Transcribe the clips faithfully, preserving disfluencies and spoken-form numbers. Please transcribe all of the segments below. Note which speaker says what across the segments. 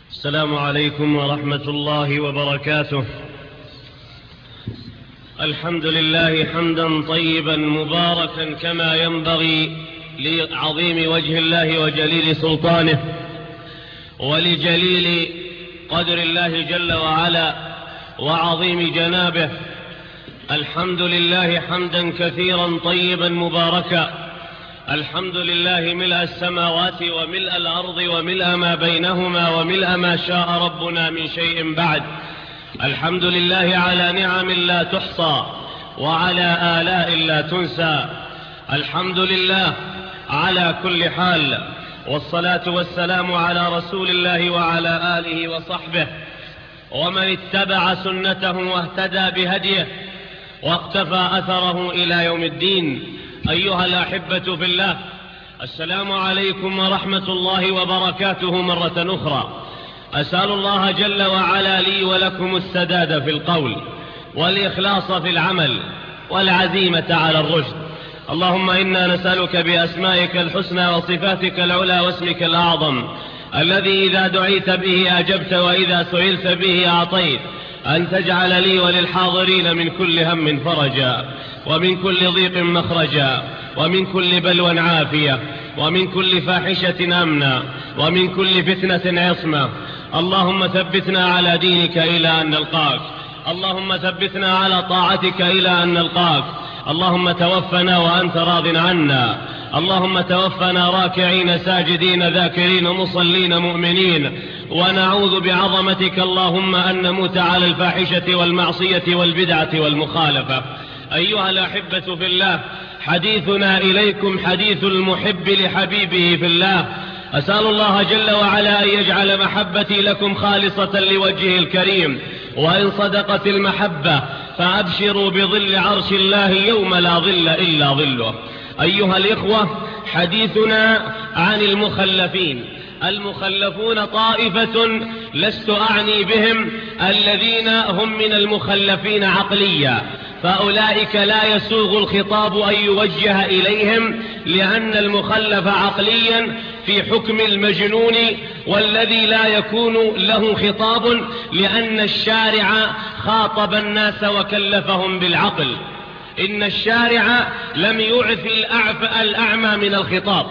Speaker 1: السلام عليكم ورحمة الله وبركاته. الحمد لله حمدا طيبا مباركا كما ينبغي لعظيم وجه الله وجليل سلطانه ولجليل قدر الله جل وعلا وعظيم جنابه. الحمد لله حمدا كثيرا طيبا مباركا. الحمد لله ملء السماوات وملء الأرض وملء ما بينهما وملء ما شاء ربنا من شيء بعد. الحمد لله على نعم لا تحصى وعلى آلاء لا تنسى. الحمد لله على كل حال، والصلاة والسلام على رسول الله وعلى آله وصحبه ومن اتبع سنته واهتدى بهديه واقتفى أثره إلى يوم الدين. أيها الأحبة في الله، السلام عليكم ورحمة الله وبركاته مرة أخرى. أسأل الله جل وعلا لي ولكم السداد في القول والإخلاص في العمل والعزيمة على الرشد. اللهم إنا نسألك بأسمائك الحسنى وصفاتك العلى واسمك الأعظم الذي إذا دعيت به أجبت وإذا سئلت به أعطيت، أن تجعل لي وللحاضرين من كل هم فرجا ومن كل ضيق مخرجا ومن كل بلوى عافية ومن كل فاحشة أمنا ومن كل فتنة عصمة. اللهم ثبتنا على دينك إلى أن نلقاك. اللهم ثبتنا على طاعتك إلى أن نلقاك. اللهم توفنا وأنت راض عنا. اللهم توفنا راكعين ساجدين ذاكرين مصلين مؤمنين. ونعوذ بعظمتك اللهم أن نموت على الفاحشة والمعصية والبدعة والمخالفة. أيها الأحبة في الله، حديثنا إليكم حديث المحب لحبيبه في الله. أسأل الله جل وعلا أن يجعل محبتي لكم خالصة لوجهه الكريم، وإن صدقت المحبة فأبشروا بظل عرش الله يوم لا ظل إلا ظله. أيها الإخوة، حديثنا عن المخلفين. المخلفون طائفة لست أعني بهم الذين هم من المخلفين عقليا، فأولئك لا يسوغ الخطاب أن يوجه إليهم، لأن المخلف عقليا في حكم المجنون، والذي لا يكون له خطاب لأن الشارع خاطب الناس وكلفهم بالعقل. إن الشارع لم يعف الأعمى من الخطاب،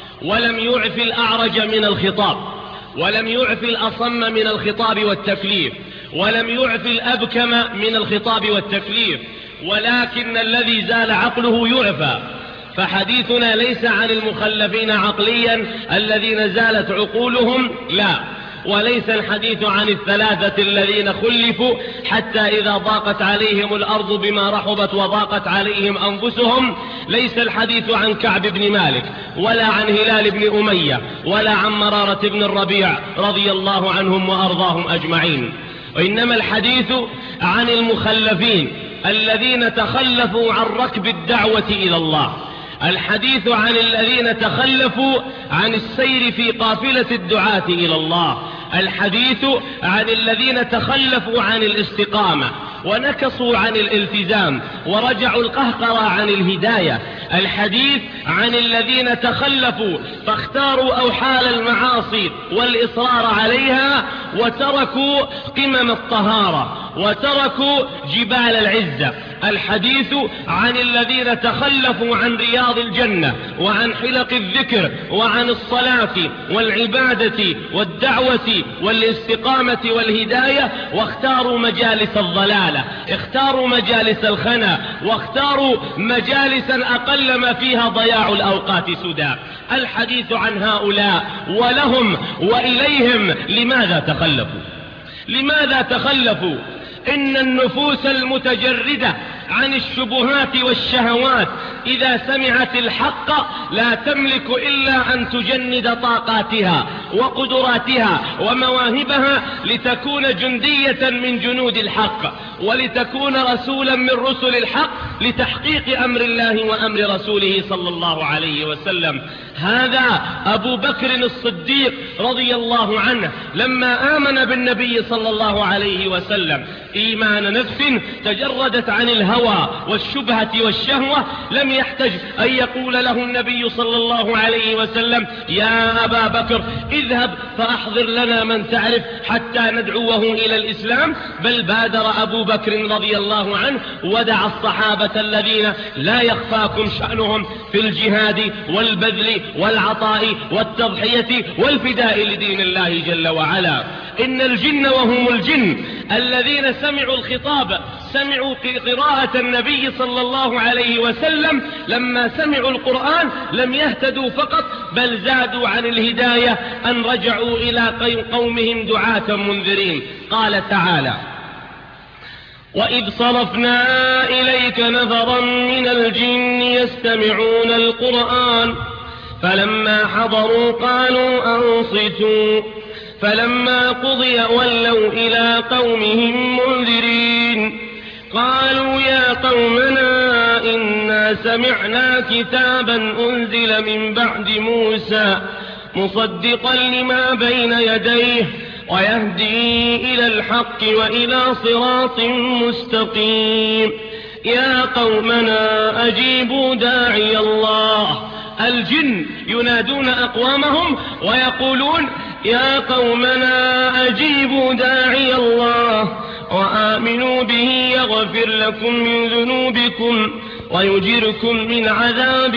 Speaker 1: ولم يعف الأعرج من الخطاب، ولم يعف الأصم من الخطاب والتكليف، ولم يعف الأبكم من الخطاب والتكليف، ولكن الذي زال عقله يعفى. فحديثنا ليس عن المخلفين عقليا الذين زالت عقولهم، لا، وليس الحديث عن الثلاثة الذين خلفوا حتى إذا ضاقت عليهم الأرض بما رحبت وضاقت عليهم أنفسهم. ليس الحديث عن كعب بن مالك ولا عن هلال بن أمية ولا عن مرارة بن الربيع رضي الله عنهم وأرضاهم أجمعين، وإنما الحديث عن المخلفين الذين تخلفوا عن ركب الدعوة إلى الله. الحديث عن الذين تخلفوا عن السير في قافلة الدعاة إلى الله. الحديث عن الذين تخلفوا عن الاستقامة ونكصوا عن الالتزام ورجعوا القهقرة عن الهداية. الحديث عن الذين تخلفوا فاختاروا أوحال المعاصي والإصرار عليها، وتركوا قمم الطهارة، وتركوا جبال العزة. الحديث عن الذين تخلفوا عن رياض الجنة وعن حلق الذكر وعن الصلاة والعبادة والدعوة والاستقامة والهداية، واختاروا مجالس الضلالة، اختاروا مجالس الخنا، واختاروا مجالسا أقل ما فيها ضياع الأوقات سدى. الحديث عن هؤلاء ولهم وإليهم لماذا تخلفوا. لماذا تخلفوا؟ إن النفوس المتجردة عن الشبهات والشهوات إذا سمعت الحق لا تملك إلا أن تجند طاقاتها وقدراتها ومواهبها لتكون جندية من جنود الحق، ولتكون رسولا من رسل الحق لتحقيق أمر الله وأمر رسوله صلى الله عليه وسلم. هذا أبو بكر الصديق رضي الله عنه لما آمن بالنبي صلى الله عليه وسلم إيمان نفس تجردت عن الهوى والشبهة والشهوة، لم يحتج أن يقول له النبي صلى الله عليه وسلم يا أبا بكر اذهب فأحضر لنا من تعرف حتى ندعوه إلى الإسلام، بل بادر أبو بكر رضي الله عنه ودعا الصحابة الذين لا يخفاكم شأنهم في الجهاد والبذل والعطاء والتضحية والفداء لدين الله جل وعلا. إن الجن وهم الجن الذين سمعوا الخطاب، سمعوا قراءة النبي صلى الله عليه وسلم، لما سمعوا القرآن لم يهتدوا فقط بل زادوا عن الهداية أن رجعوا إلى قومهم دعاة منذرين. قال تعالى وإذ صرفنا إليك نفرا من الجن يستمعون القرآن فلما حضروا قالوا أنصتوا فلما قضي ولوا إلى قومهم منذرين قالوا يا قومنا إنا سمعنا كتابا أنزل من بعد موسى مصدقا لما بين يديه ويهدي إلى الحق وإلى صراط مستقيم يا قومنا أجيبوا داعي الله. الجن ينادون أقوامهم ويقولون يا قومنا أجيبوا داعي الله وآمنوا به يغفر لكم من ذنوبكم ويجركم من عذاب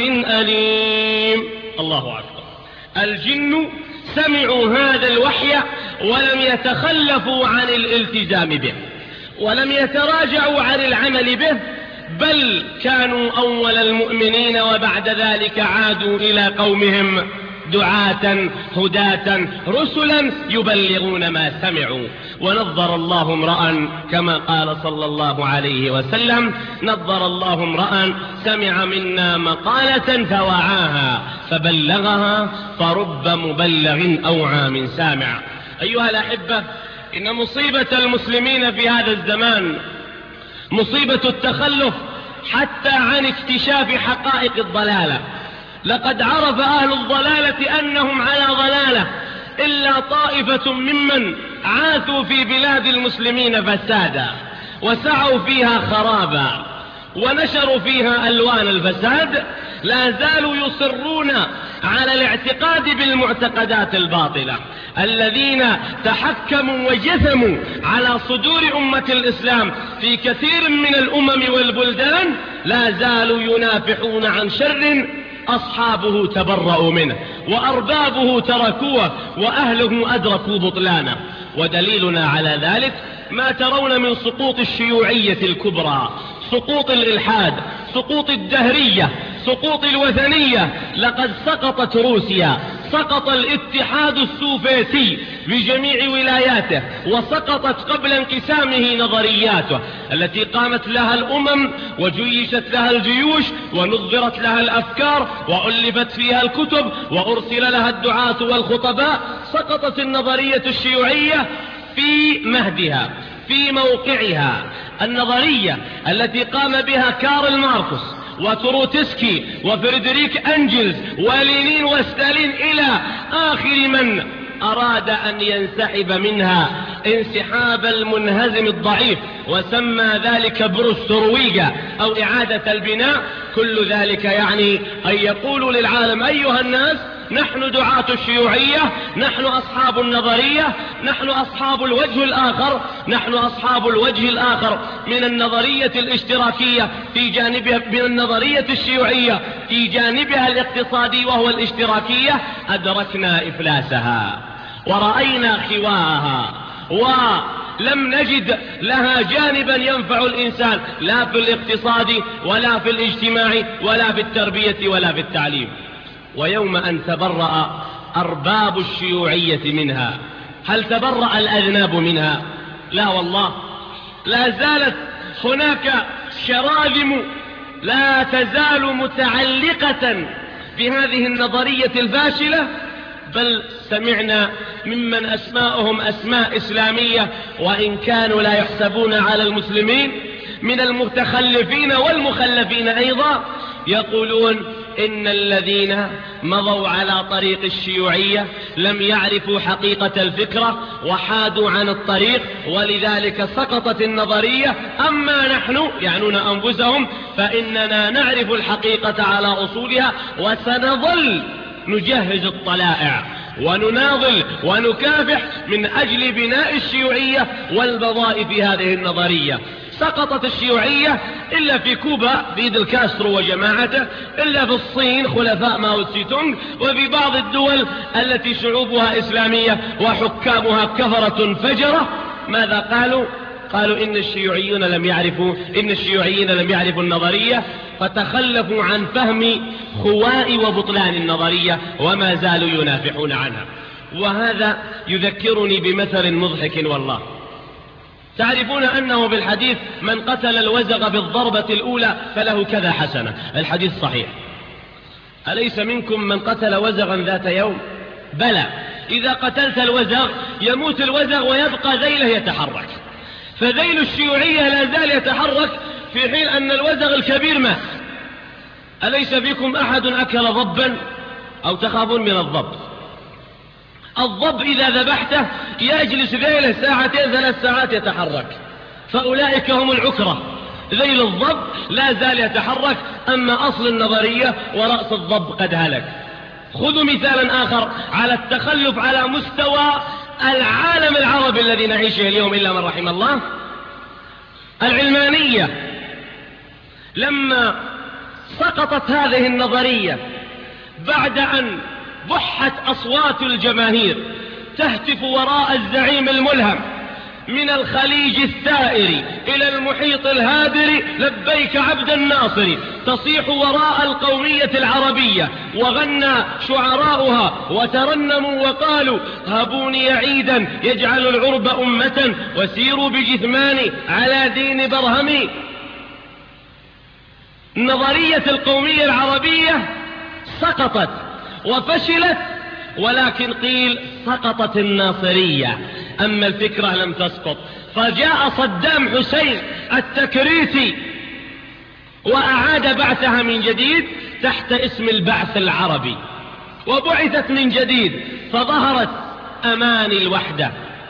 Speaker 1: أليم. الله أكبر. الجن سمعوا هذا الوحي ولم يتخلفوا عن الالتزام به ولم يتراجعوا عن العمل به، بل كانوا أول المؤمنين وبعد ذلك عادوا إلى قومهم دعاة هداة رسلا يبلغون ما سمعوا. ونظر الله امرأ كما قال صلى الله عليه وسلم نظر الله امرأ سمع منا مقالة فوعاها فبلغها فرب مبلغ أوعى من سامع. أيها الأحبة، إن مصيبة المسلمين في هذا الزمان مصيبة التخلف حتى عن اكتشاف حقائق الضلالة. لقد عرف أهل الضلالة أنهم على ضلالة إلا طائفة ممن عاثوا في بلاد المسلمين فسادا وسعوا فيها خرابا ونشروا فيها ألوان الفساد، لا زالوا يصرون على الاعتقاد بالمعتقدات الباطلة. الذين تحكموا وجثموا على صدور أمة الإسلام في كثير من الأمم والبلدان لا زالوا ينافحون عن شر أصحابه تبرؤوا منه وأربابه تركوه وأهله أدركوا بطلانه. ودليلنا على ذلك ما ترون من سقوط الشيوعية الكبرى، سقوط الإلحاد، سقوط الدهرية، سقوط الوثنية. لقد سقطت روسيا، سقط الاتحاد السوفيتي بجميع ولاياته، وسقطت قبل انقسامه نظرياته التي قامت لها الأمم وجيشت لها الجيوش ونظرت لها الأفكار وألفت فيها الكتب وأرسل لها الدعاة والخطباء. سقطت النظرية الشيوعية في مهدها، في موقعها. النظرية التي قام بها كارل ماركس وتروتسكي وفريدريك أنجلز ولينين وستالين إلى آخر من أراد أن ينسحب منها انسحاب المنهزم الضعيف وسمى ذلك بروسترويجا أو إعادة البناء. كل ذلك يعني أن يقولوا للعالم أيها الناس نحن دعاة الشيوعية، نحن أصحاب النظرية، نحن أصحاب الوجه الآخر، نحن أصحاب الوجه الآخر من النظرية الاشتراكية في جانبها، من النظرية الشيوعية في جانبها الاقتصادي وهو الاشتراكية. أدركنا إفلاسها ورأينا خواها ولم نجد لها جانبا ينفع الإنسان لا في الاقتصاد ولا في الاجتماع ولا في التربية ولا في التعليم. ويوم أن تبرأ أرباب الشيوعية منها، هل تبرأ الأذناب منها؟ لا والله، لا زالت هناك شراذم لا تزال متعلقة بهذه النظرية الفاشلة، بل سمعنا ممن أسماءهم أسماء إسلامية وإن كانوا لا يحسبون على المسلمين من المتخلفين والمخلفين أيضا، يقولون إن الذين مضوا على طريق الشيوعية لم يعرفوا حقيقة الفكرة وحادوا عن الطريق، ولذلك سقطت النظرية. أما نحن يعنون أنفسهم فإننا نعرف الحقيقة على أصولها، وسنظل نجهز الطلائع ونناضل ونكافح من أجل بناء الشيوعية والبضاء في هذه النظرية. سقطت الشيوعية إلا في كوبا فيدل كاسترو وجماعته، إلا في الصين خلفاء ماو تسي تونغ، وفي بعض الدول التي شعوبها إسلامية وحكامها كفرة فجرة. ماذا قالوا؟ قالوا إن الشيوعيون لم يعرفوا إن الشيوعيين لم يعرفوا النظرية، فتخلفوا عن فهم خواء وبطلان النظرية وما زالوا ينافحون عنها. وهذا يذكرني بمثل مضحك والله. تعرفون أنه بالحديث من قتل الوزغ بالضربة الأولى فله كذا حسنة، الحديث صحيح. أليس منكم من قتل وزغا ذات يوم؟ بلى، إذا قتلت الوزغ يموت الوزغ ويبقى ذيله يتحرك، فذيل الشيوعية لا زال يتحرك في حين أن الوزغ الكبير مات. أليس فيكم أحد أكل ضبا أو تخافون من الضب؟ الضب إذا ذبحته يجلس ذيله ساعتين ثلاث ساعات يتحرك، فأولئك هم العكرة. ذيل الضب لا زال يتحرك، أما أصل النظرية ورأس الضب قد هلك. خذوا مثالا آخر على التخلف على مستوى العالم العربي الذي نعيشه اليوم إلا من رحم الله. العلمانية لما سقطت هذه النظرية بعد أن بحت أصوات الجماهير تهتف وراء الزعيم الملهم من الخليج الثائر إلى المحيط الهادر لبيك عبد الناصر، تصيح وراء القومية العربية، وغنى شعراؤها وترنموا وقالوا هبوني عيدا يجعل العرب أمة وسيروا بجثماني على دين برهمي. نظرية القومية العربية سقطت وفشلت، ولكن قيل سقطت الناصرية، أما الفكرة لم تسقط. فجاء صدام حسين التكريتي وأعاد بعثها من جديد تحت اسم البعث العربي، وبعثت من جديد، فظهرت أماني الوحدة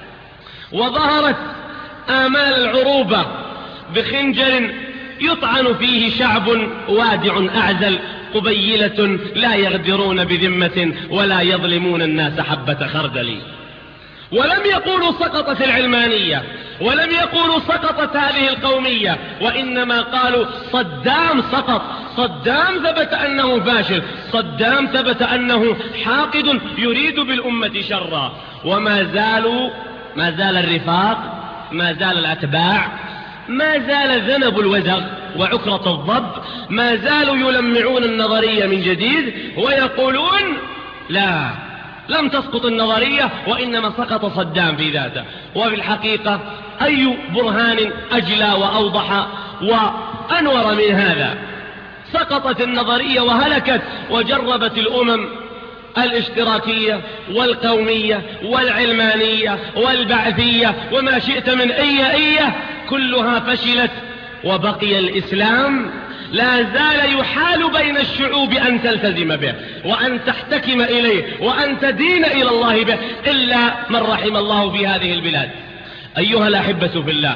Speaker 1: وظهرت آمال العروبة بخنجر يطعن فيه شعب وادع أعزل، قبيلة لا يغدرون بذمة ولا يظلمون الناس حبة خردل. ولم يقولوا سقطت العلمانية، ولم يقولوا سقطت هذه القومية، وإنما قالوا صدام سقط. صدام ثبت أنه فاشل، صدام ثبت أنه حاقد يريد بالأمة شرا. وما زالوا ما زال الرفاق، ما زال الأتباع، ما زال ذنب الوزغ وعكرة الضب، ما زالوا يلمعون النظرية من جديد ويقولون لا، لم تسقط النظرية وإنما سقط صدام في ذاته. وفي الحقيقة أي برهان أجلى وأوضح وأنور من هذا؟ سقطت النظرية وهلكت، وجربت الأمم الاشتراكية والقومية والعلمانية والبعثية وما شئت من أي أية، كلها فشلت، وبقي الإسلام لا زال يحال بين الشعوب أن تلتزم به وأن تحتكم إليه وأن تدين إلى الله به، إلا من رحم الله في هذه البلاد. أيها الأحبة في الله،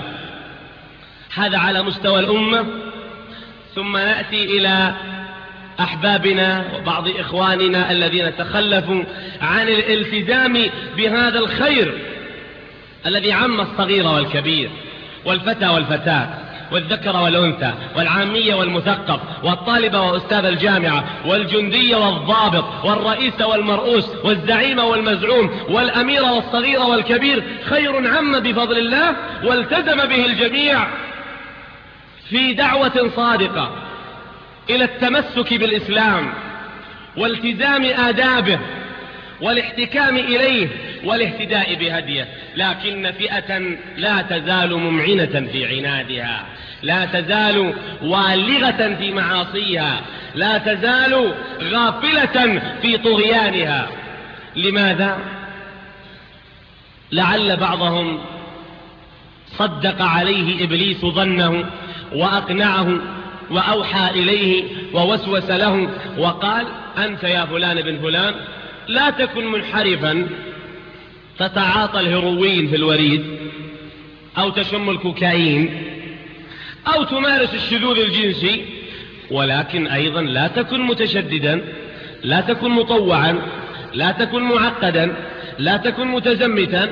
Speaker 1: هذا على مستوى الأمة. ثم نأتي إلى أحبابنا وبعض إخواننا الذين تخلفوا عن الالتزام بهذا الخير الذي عم الصغير والكبير والفتى والفتاة والذكر والأنثى والعامية والمثقف والطالب وأستاذ الجامعة والجندي والضابط والرئيس والمرؤوس والزعيم والمزعوم والأمير والصغير والكبير. خير عم بفضل الله، والتزم به الجميع في دعوة صادقة إلى التمسك بالإسلام والتزام آدابه والاحتكام إليه والاهتداء بهديه. لكن فئة لا تزال ممعنة في عنادها، لا تزال والغة في معاصيها، لا تزال غافلة في طغيانها. لماذا؟ لعل بعضهم صدق عليه إبليس ظنه وأقنعه وأوحى إليه ووسوس له وقال: أنت يا فلان بن فلان لا تكن منحرفا تتعاطى الهيروين في الوريد أو تشم الكوكايين أو تمارس الشذوذ الجنسي، ولكن أيضا لا تكن متشددا، لا تكن مطوعا، لا تكن معقدا، لا تكن متزمتا.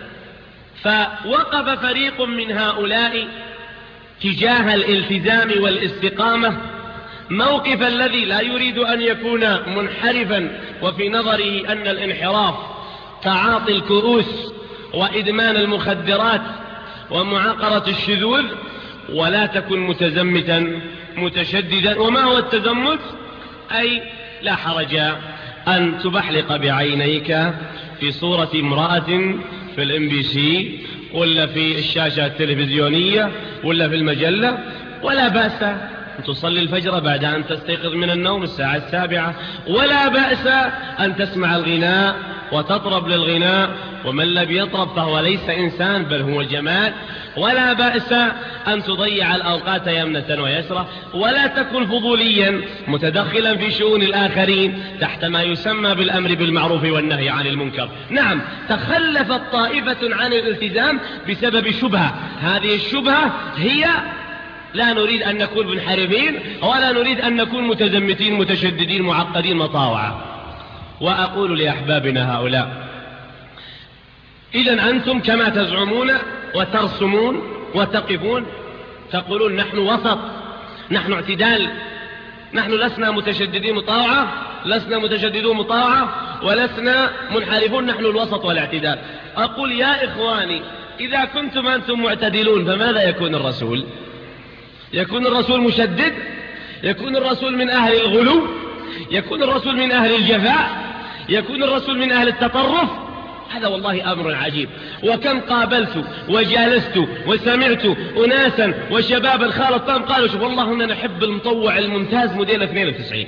Speaker 1: فوقف فريق من هؤلاء تجاه الالتزام والاستقامة موقف الذي لا يريد أن يكون منحرفا، وفي نظره أن الانحراف تعاطي الكؤوس وإدمان المخدرات ومعاقرة الشذوذ، ولا تكن متزمتا متشددا. وما هو التزمت؟ أي لا حرج أن تبحلق بعينيك في صورة امرأة في الام بي سي ولا في الشاشة التلفزيونية ولا في المجلة، ولا بأس أن تصلي الفجر بعد أن تستيقظ من النوم الساعة السابعة، ولا بأس أن تسمع الغناء وتطرب للغناء، ومن لم يطرب فهو ليس إنسان بل هو جمال. ولا بأس أن تضيع الأوقات يمنة ويسرة، ولا تكن فضوليا متدخلا في شؤون الآخرين تحت ما يسمى بالأمر بالمعروف والنهي عن المنكر. نعم، تخلفت طائفة عن الالتزام بسبب شبهة، هذه الشبهة هي: لا نريد أن نكون منحرفين ولا نريد أن نكون متزمتين متشددين معقدين مطاوعة. وأقول لأحبابنا هؤلاء: إذن أنتم كما تزعمون وترسمون وتقفون تقولون نحن وسط، نحن اعتدال، نحن لسنا متشددين مطاوعة، لسنا متشددون مطاوعة، ولسنا منحرفون، نحن الوسط والاعتدال. أقول يا إخواني، إذا كنتم أنتم معتدلون فماذا يكون الرسول؟ يكون الرسول مشدد؟ يكون الرسول من أهل الغلو؟ يكون الرسول من أهل الجفاء؟ يكون الرسول من أهل التطرف؟ هذا والله أمر عجيب. وكم قابلت وجالست وسمعت أناسا وشبابا خالطان قالوا: شوف والله أننا نحب المطوع الممتاز موديل اثنين وتسعين.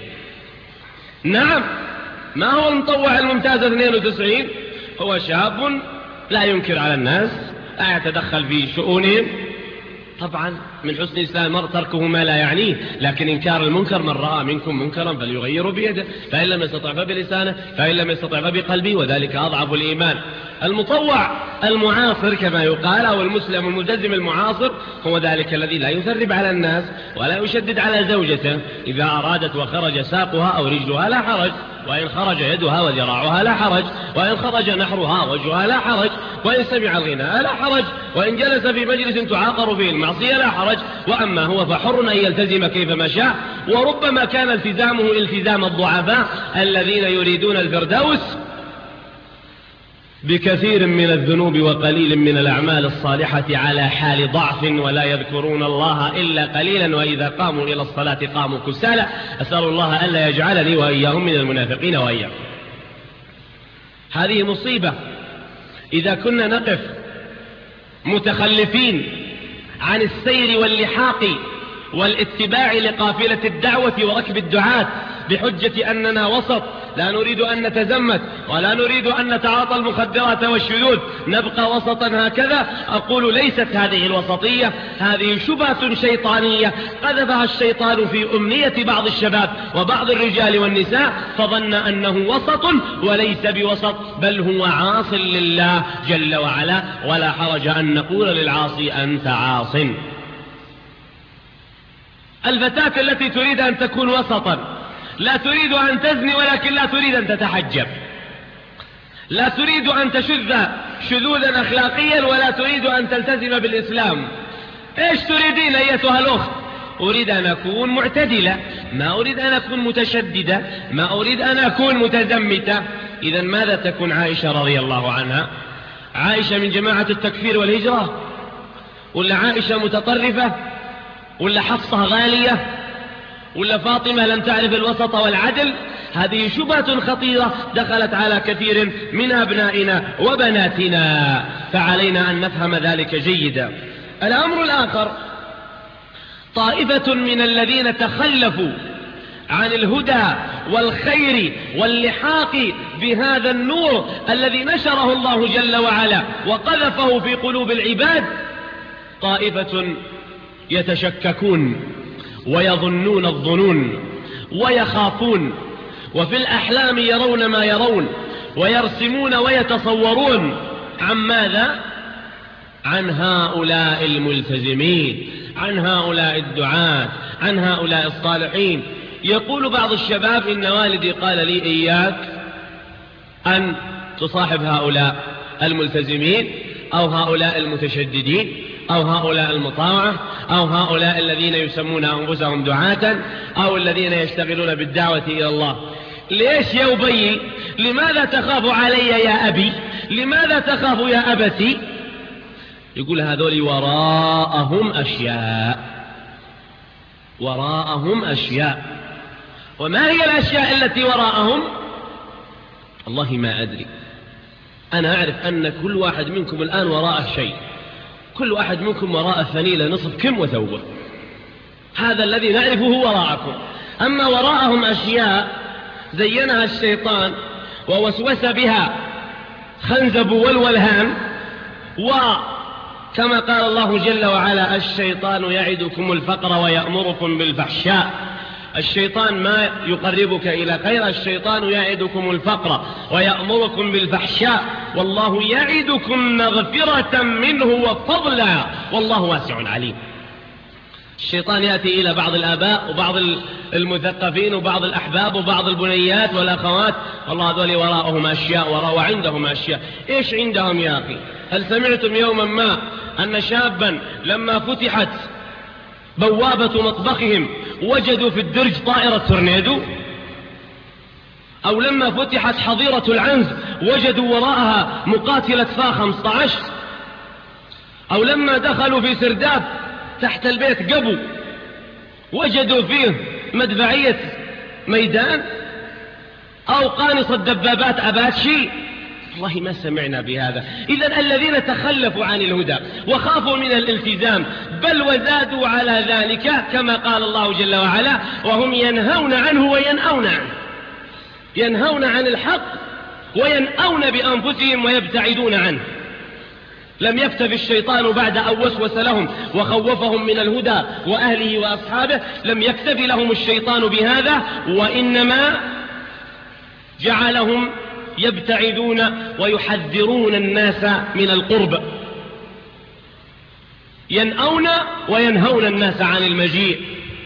Speaker 1: نعم، ما هو المطوع الممتاز اثنين وتسعين؟ هو شاب لا ينكر على الناس، لا يتدخل في شؤونهم. طبعا من حسن إسلام المرء تركه ما لا يعنيه، لكن إنكار المنكر: من رأى منكم منكرا فليغيره بيده، فإن لم يستطع فبلسانه، فإن لم يستطع فبقلبه، وذلك أضعف الإيمان. المطوع المعاصر كما يقال، أو المسلم الملتزم المعاصر، هو ذلك الذي لا يثرب على الناس ولا يشدد على زوجته. إذا أرادت وخرج ساقها أو رجلها لا حرج، وإن خرج يدها وذراعها لا حرج، وإن خرج نحرها وجهها لا حرج، وإن سمع الغناء لا حرج، وإن جلس في مجلس تعاقر فيه المعصية لا حرج. وأما هو فحر أن يلتزم كيفما شاء. وربما كان التزامه التزام الضعفاء الذين يريدون الفردوس بكثير من الذنوب وقليل من الأعمال الصالحة على حال ضعف، ولا يذكرون الله إلا قليلا، وإذا قاموا إلى الصلاة قاموا كسالى. أسأل الله ألا يجعلني وإياهم من المنافقين وإياهم. هذه مصيبة إذا كنا نقف متخلفين عن السير واللحاق والاتباع لقافلة الدعوة وركب الدعاة بحجة أننا وسط، لا نريد أن نتزمت ولا نريد أن نتعاطى المخدرات والشذوذ، نبقى وسطا هكذا. أقول ليست هذه الوسطية، هذه شبهة شيطانية قذفها الشيطان في أمنية بعض الشباب وبعض الرجال والنساء، فظن أنه وسط وليس بوسط، بل هو عاص لله جل وعلا. ولا حرج أن نقول للعاصي أنت عاص. الفتاة التي تريد أن تكون وسطا لا تريد أن تزني ولكن لا تريد أن تتحجب، لا تريد أن تشذ شذوذا أخلاقيا ولا تريد أن تلتزم بالإسلام. إيش تريدين أيتها الأخت؟ أريد أن أكون معتدلة، ما أريد أن أكون متشددة، ما أريد أن أكون متزمتة. إذن ماذا تكون عائشة رضي الله عنها؟ عائشة من جماعة التكفير والهجرة، ولا عائشة متطرفة، ولا حفصة غالية، ولا فاطمة لم تعرف الوسط والعدل؟ هذه شبهة خطيرة دخلت على كثير من أبنائنا وبناتنا، فعلينا أن نفهم ذلك جيدا. الأمر الآخر: طائفة من الذين تخلفوا عن الهدى والخير واللحاق بهذا النور الذي نشره الله جل وعلا وقذفه في قلوب العباد، طائفة يتشككون ويظنون الظنون ويخافون، وفي الأحلام يرون ما يرون ويرسمون ويتصورون. عن ماذا؟ عن هؤلاء الملتزمين، عن هؤلاء الدعاة، عن هؤلاء الصالحين. يقول بعض الشباب إن والدي قال لي إياك أن تصاحب هؤلاء الملتزمين أو هؤلاء المتشددين أو هؤلاء المطاوعة أو هؤلاء الذين يسمون أنفسهم دعاة أو الذين يشتغلون بالدعوة إلى الله. ليش يا أبي؟ لماذا تخاف علي يا أبي؟ لماذا تخاف يا أبتي؟ يقول هذول وراءهم أشياء، وراءهم أشياء. وما هي الأشياء التي وراءهم؟ والله ما أدري. أنا أعرف أن كل واحد منكم الآن وراءه شيء، كل واحد منكم وراءه فنيلة نصف كم وثوبه، هذا الذي نعرفه وراءكم. أما وراءهم أشياء زينها الشيطان ووسوس بها خنزب والولهان، وكما قال الله جل وعلا الشيطان يعدكم الفقر ويأمركم بالفحشاء. الشيطان ما يقربك إلى خير، الشيطان يعدكم الفقر ويأمركم بالفحشاء، والله يعدكم مغفرة منه وفضلا والله واسع عليم. الشيطان يأتي إلى بعض الآباء وبعض المثقفين وبعض الأحباب وبعض البنيات والأخوات، والله هذول وراءهم أشياء وراء وعندهم أشياء. إيش عندهم يا أخي؟ هل سمعتم يوما ما أن شابا لما فتحت بوابة مطبخهم وجدوا في الدرج طائرة تورنيدو؟ أو لما فتحت حظيرة العنز وجدوا وراءها مقاتلة فا خمسة عشر؟ أو لما دخلوا في سرداب تحت البيت قبو وجدوا فيه مدفعية ميدان أو قانصة دبابات أباتشي؟ والله ما سمعنا بهذا. إذن الذين تخلفوا عن الهدى وخافوا من الالتزام بل وزادوا على ذلك كما قال الله جل وعلا وهم ينهون عنه وينأون عنه، ينهون عن الحق وينأون بأنفسهم ويبتعدون عنه. لم يكتف الشيطان بعد أن وسوس لهم وخوفهم من الهدى وأهله وأصحابه، لم يكتف لهم الشيطان بهذا، وإنما جعلهم يبتعدون ويحذرون الناس من القرب، ينأون وينهون الناس عن المجيء.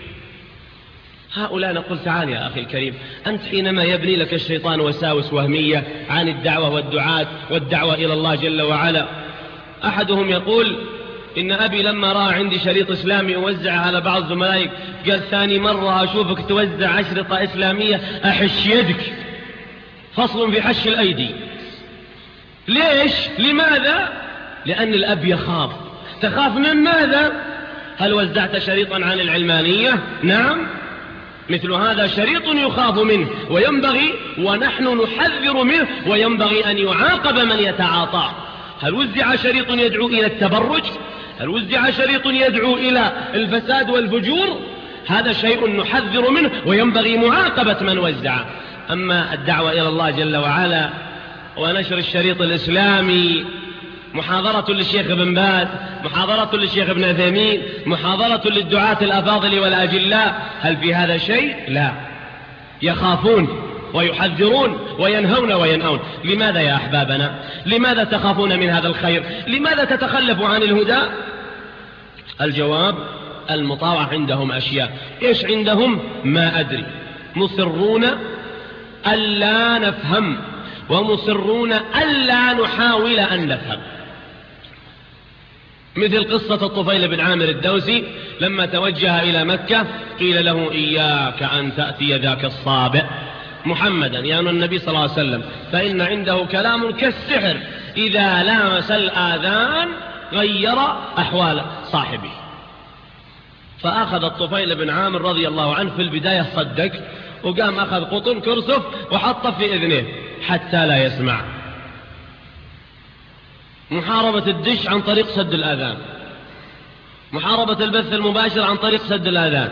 Speaker 1: هؤلاء نقول تعال يا أخي الكريم، أنت حينما يبني لك الشيطان وساوس وهمية عن الدعوة والدعاة والدعوة إلى الله جل وعلا، أحدهم يقول إن أبي لما رأى عندي شريط إسلامي أوزع على بعض زملائك قال ثاني مرة أشوفك توزع أشرطة إسلامية أحش يدك. فصل في حش الأيدي. ليش؟ لماذا؟ لأن الأب يخاف. تخاف من ماذا؟ هل وزعت شريطا عن العلمانية؟ نعم، مثل هذا شريط يخاف منه وينبغي ونحن نحذر منه وينبغي أن يعاقب من يتعاطاه. هل وزع شريط يدعو إلى التبرج؟ هل وزع شريط يدعو إلى الفساد والفجور؟ هذا شيء نحذر منه وينبغي معاقبة من وزعه. أما الدعوة إلى الله جل وعلا ونشر الشريط الإسلامي، محاضرة للشيخ ابن باز، محاضرة للشيخ ابن عثيمين، محاضرة للدعاة الأفاضل والأجلاء، هل في هذا شيء؟ لا. يخافون ويحذرون وينهون وينأون. لماذا يا أحبابنا؟ لماذا تخافون من هذا الخير؟ لماذا تتخلفوا عن الهدى؟ الجواب المطاوعة عندهم أشياء. إيش عندهم؟ ما أدري. مصرون ألا نفهم ومصرون ألا نحاول أن نفهم. مثل قصة الطفيل بن عامر الدوسي لما توجه إلى مكة قيل له إياك أن تأتي ذاك الصابئ محمدا يعني النبي صلى الله عليه وسلم فإن عنده كلام كالسحر إذا لامس الآذان غير أحوال صاحبه. فأخذ الطفيل بن عامر رضي الله عنه في البداية صدق وقام أخذ قطن كرسف وحطه في إذنه حتى لا يسمع. محاربة الدش عن طريق سد الآذان، محاربة البث المباشر عن طريق سد الآذان.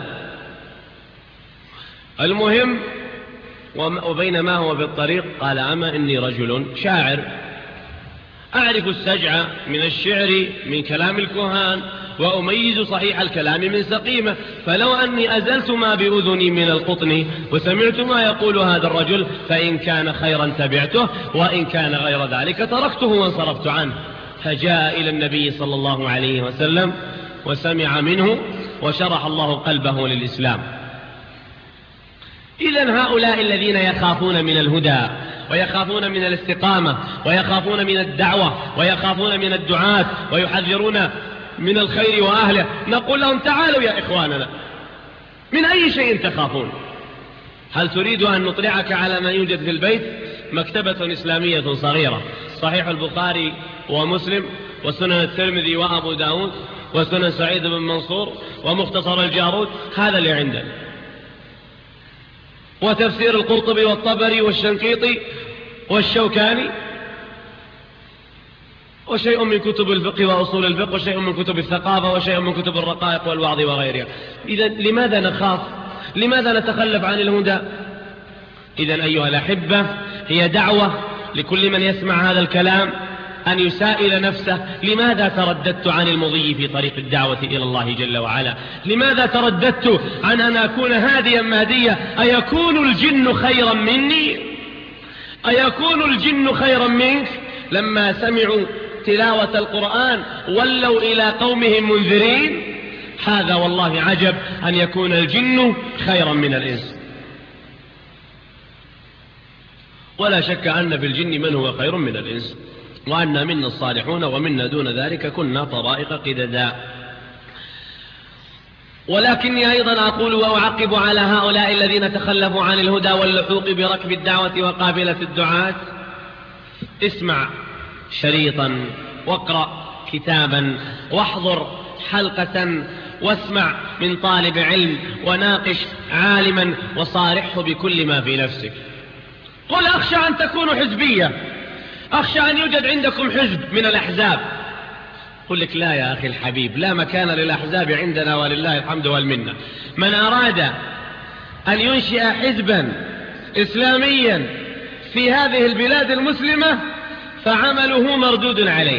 Speaker 1: المهم وبينما هو بالطريق قال أما إني رجل شاعر أعرف السجع من الشعر من كلام الكهان وأميز صحيح الكلام من سقيمه. فلو أني أزلت ما بأذني من القطن وسمعت ما يقول هذا الرجل فإن كان خيرا تبعته، وإن كان غير ذلك تركته وانصرفت عنه. فجاء إلى النبي صلى الله عليه وسلم وسمع منه وشرح الله قلبه للإسلام. إذن هؤلاء الذين يخافون من الهدى ويخافون من الاستقامة ويخافون من الدعوة ويخافون من الدعاة ويحذرون من الخير وأهله، نقول لهم تعالوا يا إخواننا، من أي شيء تخافون؟ هل تريد أن نطلعك على ما يوجد في البيت؟ مكتبة إسلامية صغيرة، صحيح البخاري ومسلم وسنن الترمذي وأبو داود وسنن سعيد بن منصور ومختصر الجارود، هذا اللي عندنا، وتفسير القرطبي والطبري والشنقيطي والشوكاني، وشيء من كتب الفقه وأصول الفقه، وشيء من كتب الثقافة، وشيء من كتب الرقائق والوعظ وغيرها. إذن لماذا نخاف؟ لماذا نتخلف عن الهدى؟ إذن أيها الأحبة، هي دعوة لكل من يسمع هذا الكلام أن يسائل نفسه: لماذا ترددت عن المضي في طريق الدعوة إلى الله جل وعلا؟ لماذا ترددت عن أن أكون هاديا مهديا؟ أيكون الجن خيرا مني؟ أيكون الجن خيرا منك؟ لما سمعوا تلاوة القرآن ولوا إلى قومهم منذرين. هذا والله عجب أن يكون الجن خيرا من الإنس. ولا شك أن في الجن من هو خير من الإنس، وأن منا الصالحون ومنا دون ذلك كنا طرائق قددا. ولكني أيضا أقول وأعقب على هؤلاء الذين تخلفوا عن الهدى واللحوق بركب الدعوة وقابلة الدعاة: اسمع شريطا واقرأ كتابا واحضر حلقة واسمع من طالب علم وناقش عالما وصارحه بكل ما في نفسك. قل: أخشى أن تكونوا حزبية، أخشى أن يوجد عندكم حزب من الأحزاب. قل لك: لا يا أخي الحبيب، لا مكان للأحزاب عندنا ولله الحمد والمنة. من أراد أن ينشئ حزبا إسلاميا في هذه البلاد المسلمة فعمله مردود عليه.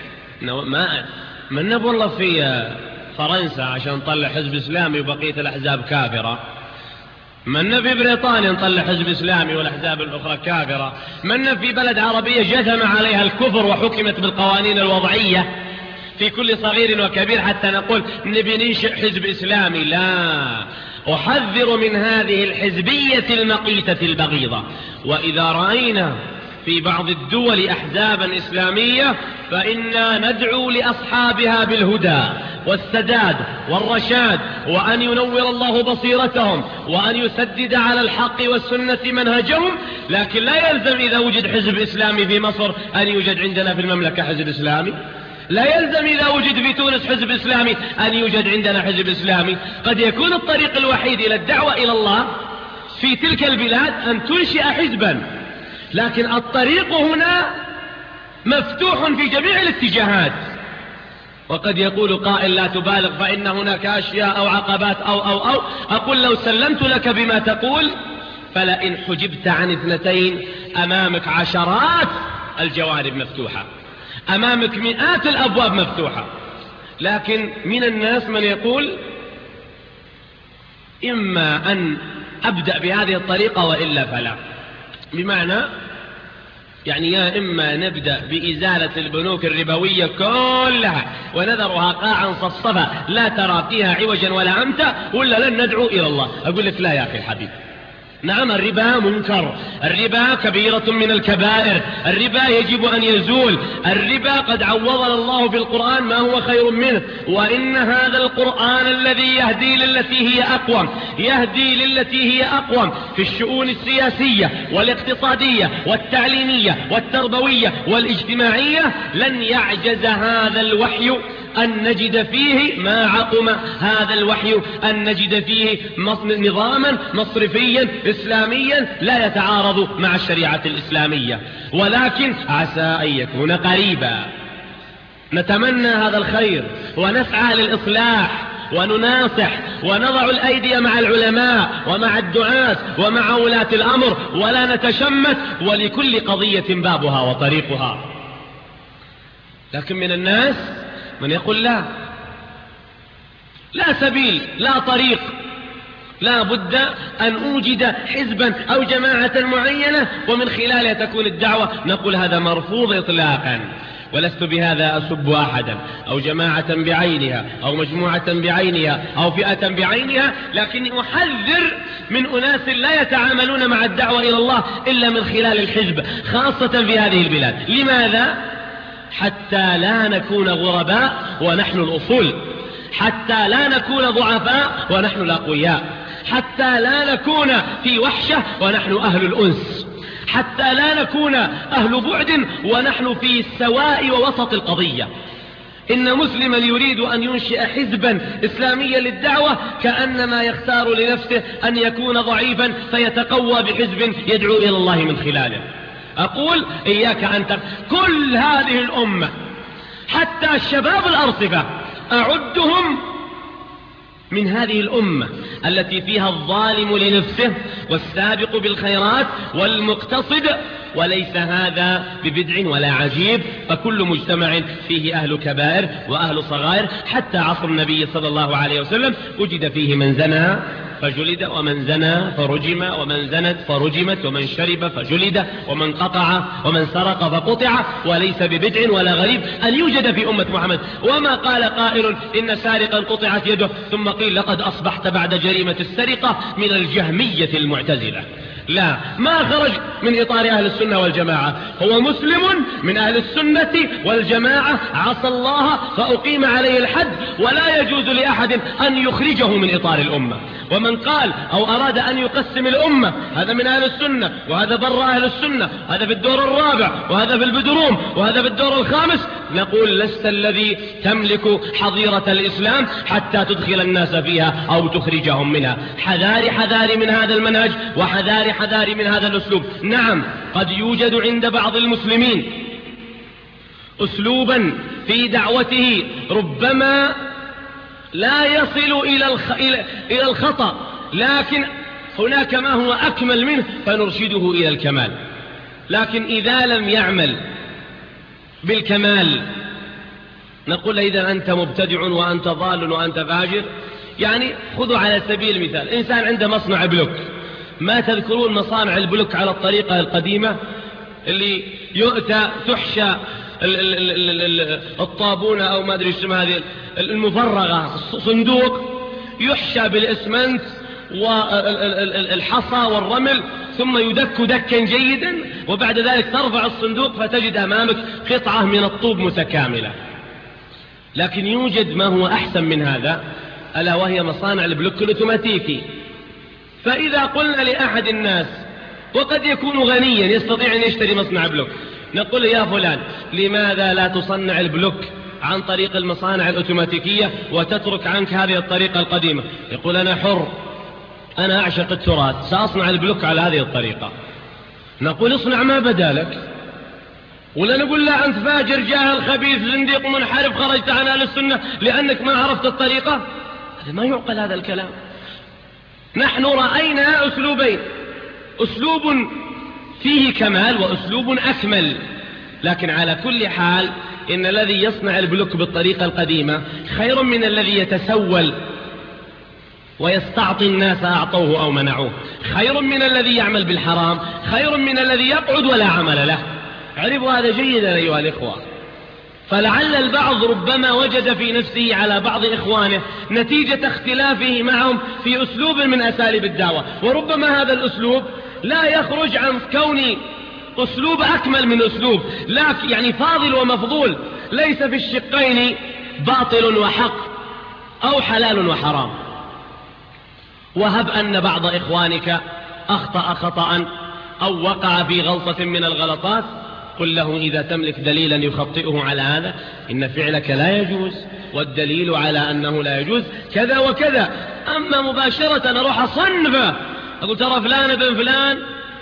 Speaker 1: ما من نبو الله في فرنسا عشان نطلع حزب إسلامي وبقية الأحزاب كافرة، من في بريطانيا نطلع حزب إسلامي والأحزاب الأخرى كافرة، من في بلد عربية جثم عليها الكفر وحكمت بالقوانين الوضعية في كل صغير وكبير حتى نقول نبي ننشئ حزب إسلامي. لا، أحذر من هذه الحزبية المقيتة البغيضة. وإذا رأينا في بعض الدول أحزابا إسلامية فإنا ندعو لأصحابها بالهدى والسداد والرشاد، وأن ينور الله بصيرتهم وأن يسدد على الحق والسنة منهجهم. لكن لا يلزم إذا وجد حزب إسلامي في مصر أن يوجد عندنا في المملكة حزب إسلامي، لا يلزم إذا وجد في تونس حزب إسلامي أن يوجد عندنا حزب إسلامي. قد يكون الطريق الوحيد إلى الدعوة إلى الله في تلك البلاد أن تنشئ حزبا، لكن الطريق هنا مفتوح في جميع الاتجاهات. وقد يقول قائل: لا تبالغ فإن هناك أشياء أو عقبات أو أو أو أقول لو سلمت لك بما تقول فلئن حجبت عن اثنتين أمامك عشرات الجوانب مفتوحة، أمامك مئات الأبواب مفتوحة. لكن من الناس من يقول: إما أن أبدأ بهذه الطريقة وإلا فلا، بمعنى يعني يا إما نبدأ بإزالة البنوك الربوية كلها ونذرها قاعا صفصفا لا ترى فيها عوجا ولا أمتا، ولا لن ندعو إلى الله. أقول لك: لا يا أخي الحبيب، نعم الربا منكر، الربا كبيرة من الكبائر، الربا يجب أن يزول، الربا قد عوضنا الله في القرآن ما هو خير منه. وإن هذا القرآن الذي يهدي للتي هي أقوم، يهدي للتي هي أقوم في الشؤون السياسية والاقتصادية والتعليمية والتربوية والاجتماعية، لن يعجز هذا الوحي أن نجد فيه ما عقم هذا الوحي أن نجد فيه نظاما مصرفيا إسلاميا لا يتعارض مع الشريعة الإسلامية، ولكن عسى أن يكون قريبا. نتمنى هذا الخير ونسعى للإصلاح ونناصح ونضع الأيدي مع العلماء ومع الدعاة ومع ولاة الأمر ولا نتشمت، ولكل قضية بابها وطريقها. لكن من الناس من يقول: لا، لا سبيل، لا طريق، لا بد أن أوجد حزبا أو جماعة معينة ومن خلالها تكون الدعوة. نقول هذا مرفوض إطلاقا، ولست بهذا أسب أحدا أو جماعة بعينها أو مجموعة بعينها أو فئة بعينها، لكني أحذر من أناس لا يتعاملون مع الدعوة إلى الله إلا من خلال الحزب، خاصة في هذه البلاد. لماذا؟ حتى لا نكون غرباء ونحن الأصول، حتى لا نكون ضعفاء ونحن الأقوياء، حتى لا نكون في وحشة ونحن أهل الأنس، حتى لا نكون أهل بعد ونحن في السواء ووسط القضية. إن مسلما يريد أن ينشئ حزبا إسلاميا للدعوة كأنما يختار لنفسه أن يكون ضعيفا فيتقوى بحزب يدعو إلى الله من خلاله. أقول إياك أن تق... كل هذه الأمة حتى الشباب الأرصفة أعدهم من هذه الأمة التي فيها الظالم لنفسه والسابق بالخيرات والمقتصد، وليس هذا ببدع ولا عجيب، فكل مجتمع فيه أهل كبائر وأهل صغائر. حتى عصر النبي صلى الله عليه وسلم وجد فيه من زنى فجلد، ومن زنى فرجم، ومن زنت فرجمت، ومن شرب فجلد، ومن قطع ومن سرق فقطع، وليس ببدع ولا غريب أن يوجد في أمة محمد. وما قال قائل إن سارقا قطعت يده ثم قيل لقد أصبحت بعد جريمة السرقة من الجهمية المعتزلة. لا، ما خرج من إطار أهل السنة والجماعة، هو مسلم من أهل السنة والجماعة عصى الله فأقيم عليه الحد، ولا يجوز لأحد أن يخرجه من إطار الأمة. ومن قال أو أراد أن يقسم الأمة هذا من أهل السنة وهذا بر أهل السنة، هذا في الدور الرابع وهذا في البدروم وهذا في الدور الخامس، نقول لست الذي تملك حظيرة الإسلام حتى تدخل الناس فيها أو تخرجهم منها. حذاري حذاري من هذا المنهج، وحذاري حذاري من هذا الأسلوب. نعم، قد يوجد عند بعض المسلمين أسلوبا في دعوته ربما لا يصل إلى الخ... إلى الخطأ، لكن هناك ما هو أكمل منه فنرشده إلى الكمال. لكن إذا لم يعمل بالكمال نقول إذا أنت مبتدع وأنت ضال وأنت فاجر. يعني خذوا على سبيل المثال إنسان عنده مصنع بلوك، ما تذكرون مصانع البلوك على الطريقة القديمة اللي يؤتى تحشى الطابونة أو ما أدري اسمها هذه المفرغة، صندوق يحشى بالإسمنت والحصى والرمل، ثم يدك دكا جيدا، وبعد ذلك ترفع الصندوق فتجد أمامك قطعة من الطوب متكاملة. لكن يوجد ما هو أحسن من هذا، ألا وهي مصانع البلوك الأوتوماتيكي. فإذا قلنا لأحد الناس وقد يكون غنيا يستطيع أن يشتري مصنع بلوك، نقول يا فلان لماذا لا تصنع البلوك عن طريق المصانع الأوتوماتيكية وتترك عنك هذه الطريقة القديمة؟ يقول أنا حر، أنا أعشق التراث، سأصنع البلوك على هذه الطريقة. نقول اصنع ما بدالك، ولا نقول لا أنت فاجر جاهل خبيث زنديق منحرف خرجت عن أهل السنة لأنك ما عرفت الطريقة. هذا ما يعقل هذا الكلام. نحن رأينا أسلوبين، أسلوب فيه كمال وأسلوب أكمل، لكن على كل حال إن الذي يصنع البلوك بالطريقة القديمة خير من الذي يتسول ويستعطي الناس أعطوه أو منعوه، خير من الذي يعمل بالحرام، خير من الذي يقعد ولا عمل له. اعرفوا هذا جيدا أيها الإخوة. فلعل البعض ربما وجد في نفسه على بعض إخوانه نتيجة اختلافه معهم في أسلوب من أساليب الدعوة، وربما هذا الأسلوب لا يخرج عن كون أسلوب أكمل من أسلوب، لكن يعني فاضل ومفضول، ليس في الشقين باطل وحق أو حلال وحرام. وهب أن بعض إخوانك أخطأ خطأ أو وقع في غلطة من الغلطات، قل له إذا تملك دليلا يخطئه على هذا إن فعلك لا يجوز، والدليل على أنه لا يجوز كذا وكذا. أما مباشرة أروح أصنفه أقول ترى فلان بن فلان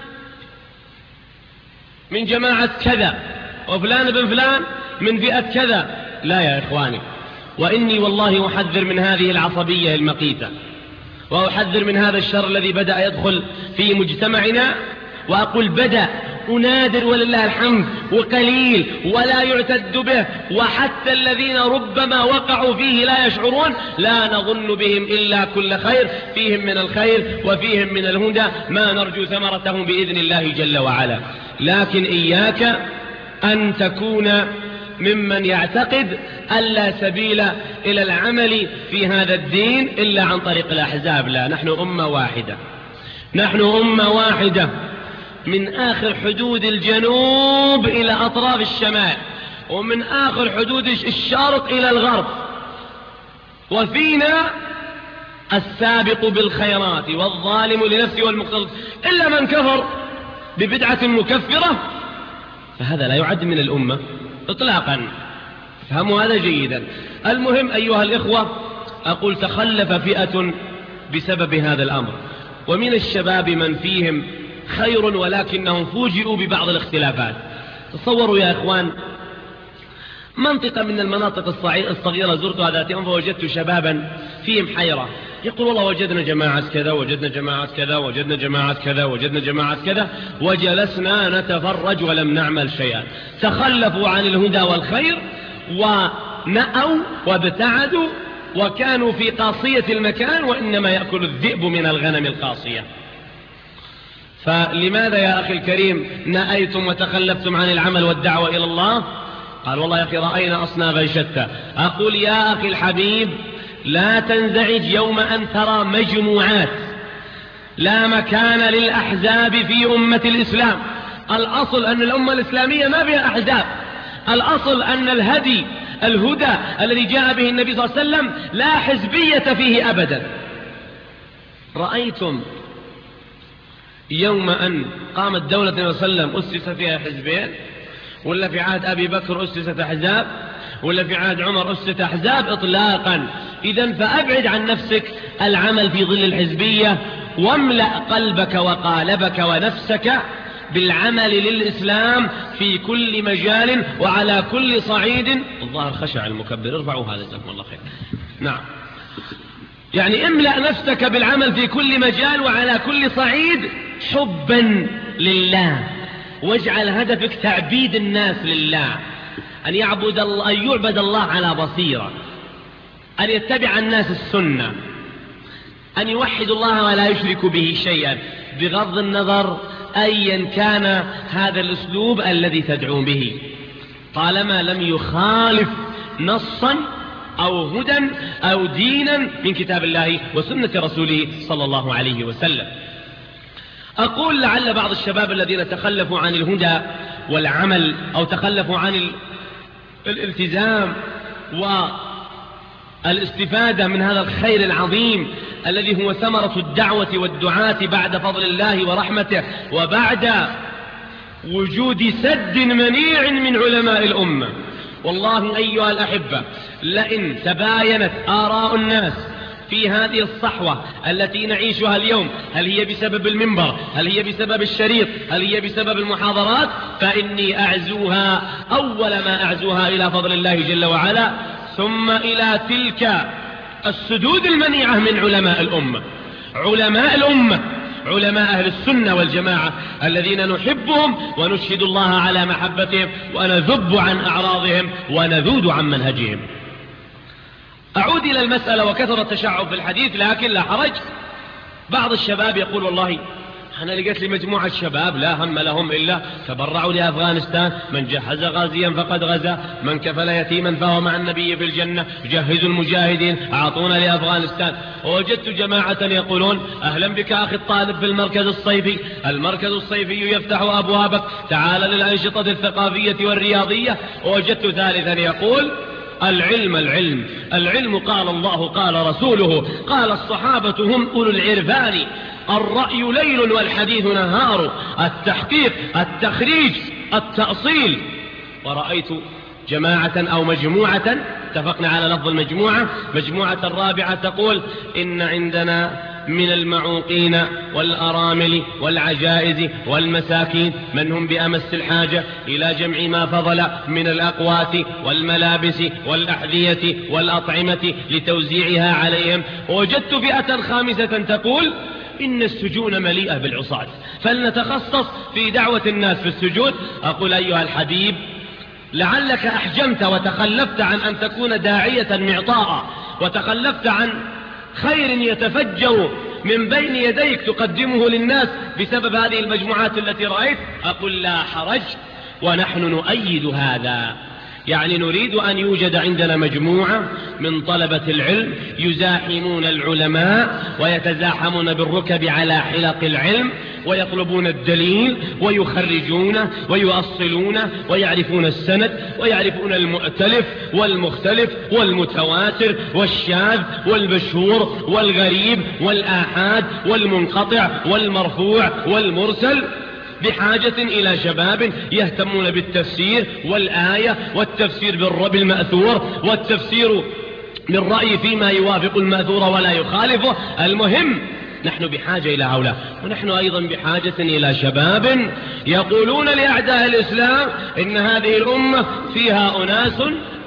Speaker 1: من جماعة كذا وفلان بن فلان من فئة كذا، لا يا إخواني. وإني والله أحذر من هذه العصبية المقيتة، وأحذر من هذا الشر الذي بدأ يدخل في مجتمعنا، وأقول بدأ ونادر ولله الحمد وقليل ولا يعتد به، وحتى الذين ربما وقعوا فيه لا يشعرون، لا نظن بهم إلا كل خير، فيهم من الخير وفيهم من الهدى ما نرجو ثمرته بإذن الله جل وعلا. لكن إياك أن تكون ممن يعتقد ألا سبيل إلى العمل في هذا الدين إلا عن طريق الأحزاب. لا، نحن أمة واحدة، نحن أمة واحدة من آخر حدود الجنوب إلى أطراف الشمال، ومن آخر حدود الشرق إلى الغرب، وفينا السابق بالخيرات والظالم لنفسه والمقتصد، إلا من كفر ببدعة مكفرة فهذا لا يعد من الأمة إطلاقا. فهموا هذا جيدا. المهم أيها الإخوة، أقول تخلف فئة بسبب هذا الأمر، ومن الشباب من فيهم خير ولكنهم فوجئوا ببعض الاختلافات. تصوروا يا إخوان، منطقة من المناطق الصغيرة زرتها ذات يوم فوجدت شبابا فيهم حيرة، يقول والله وجدنا جماعة كذا، وجدنا جماعة كذا، وجدنا جماعة كذا، وجدنا جماعة كذا، وجلسنا نتفرج ولم نعمل شيئا. تخلفوا عن الهدى والخير ونأوا وابتعدوا وكانوا في قاصية المكان، وإنما يأكل الذئب من الغنم القاصية. فلماذا يا أخي الكريم نأيتم وتخلفتم عن العمل والدعوة إلى الله؟ قال والله يا أخي رأينا أصنافا شتى. أقول يا أخي الحبيب لا تنزعج يوم أن ترى مجموعات، لا مكان للأحزاب في أمة الإسلام. الأصل أن الأمة الإسلامية ما فيها أحزاب، الأصل أن الهدي الهدى الذي جاء به النبي صلى الله عليه وسلم لا حزبية فيه أبدا. رأيتم يوم أن قامت دولة النبي صلى الله عليه وسلم أسس فيها حزبين، ولا في عهد أبي بكر أسست أحزاب، ولا في عهد عمر أسست أحزاب؟ إطلاقا. إذن فأبعد عن نفسك العمل في ظل الحزبية، واملأ قلبك وقالبك ونفسك بالعمل للإسلام في كل مجال وعلى كل صعيد. الظاهر خشع المكبر، ارفعوا هذا جزاكم الله خير. نعم، يعني املأ نفسك بالعمل في كل مجال وعلى كل صعيد حبا لله، واجعل هدفك تعبيد الناس لله، أن يعبد الله، أن يعبد الله على بصيرة، أن يتبع الناس السنة، أن يوحد الله ولا يشرك به شيئا، بغض النظر أيا كان هذا الأسلوب الذي تدعو به، طالما لم يخالف نصا أو هدى أو دينا من كتاب الله وسنة رسوله صلى الله عليه وسلم. أقول لعل بعض الشباب الذين تخلفوا عن الهدى والعمل أو تخلفوا عن الالتزام والاستفادة من هذا الخير العظيم الذي هو ثمرة الدعوة والدعاة بعد فضل الله ورحمته، وبعد وجود سد منيع من علماء الأمة. والله أيها الأحبة، لئن تباينت آراء الناس في هذه الصحوة التي نعيشها اليوم، هل هي بسبب المنبر، هل هي بسبب الشريط، هل هي بسبب المحاضرات، فإني أعزوها أول ما أعزوها إلى فضل الله جل وعلا، ثم إلى تلك السدود المنيعة من علماء الأمة. علماء الأمة، علماء أهل السنة والجماعة الذين نحبهم ونشهد الله على محبتهم، ونذب عن أعراضهم ونذود عن منهجهم. أعود إلى المسألة، وكثر التشعب في الحديث لكن لا حرج. بعض الشباب يقول والله أنا لقيت لي مجموعة شباب لا هم لهم إلا تبرعوا لأفغانستان، من جهز غازيا فقد غزا، من كفل يتيما فهو مع النبي في الجنة، جهزوا المجاهدين أعطونا لأفغانستان. ووجدت جماعة يقولون أهلا بك أخي الطالب في المركز الصيفي، المركز الصيفي يفتح أبوابك، تعال للأنشطة الثقافية والرياضية. ووجدت ثالثا يقول العلم العلم العلم قال الله قال رسوله قال الصحابة هم أولو العرفان، الرأي ليل والحديث نهار، التحقيق التخريج التأصيل. ورأيت جماعة أو مجموعة، اتفقنا على لفظ المجموعة، مجموعة الرابعة تقول إن عندنا من المعوقين والأرامل والعجائز والمساكين من هم بأمس الحاجة إلى جمع ما فضل من الأقوات والملابس والأحذية والأطعمة لتوزيعها عليهم. ووجدت فئة خامسة تقول إن السجون مليئة بالعصاة، فلنتخصص في دعوة الناس في السجود. أقول أيها الحبيب، لعلك أحجمت وتخلفت عن أن تكون داعية معطاء، وتخلفت عن خير يتفجر من بين يديك تقدمه للناس بسبب هذه المجموعات التي رأيت. أقول لا حرج، ونحن نؤيد هذا. يعني نريد أن يوجد عندنا مجموعة من طلبة العلم يزاحمون العلماء ويتزاحمون بالركب على حلق العلم، ويطلبون الدليل ويخرجونه ويؤصلونه ويعرفون السند ويعرفون المؤتلف والمختلف والمتواتر والشاذ والمشهور والغريب والآحاد والمنقطع والمرفوع والمرسل، بحاجة إلى شباب يهتمون بالتفسير والآية والتفسير بالمأثور والتفسير بالرأي فيما يوافق المأثور ولا يخالفه. المهم نحن بحاجة إلى هؤلاء، ونحن أيضا بحاجة إلى شباب يقولون لأعداء الإسلام إن هذه الأمة فيها أناس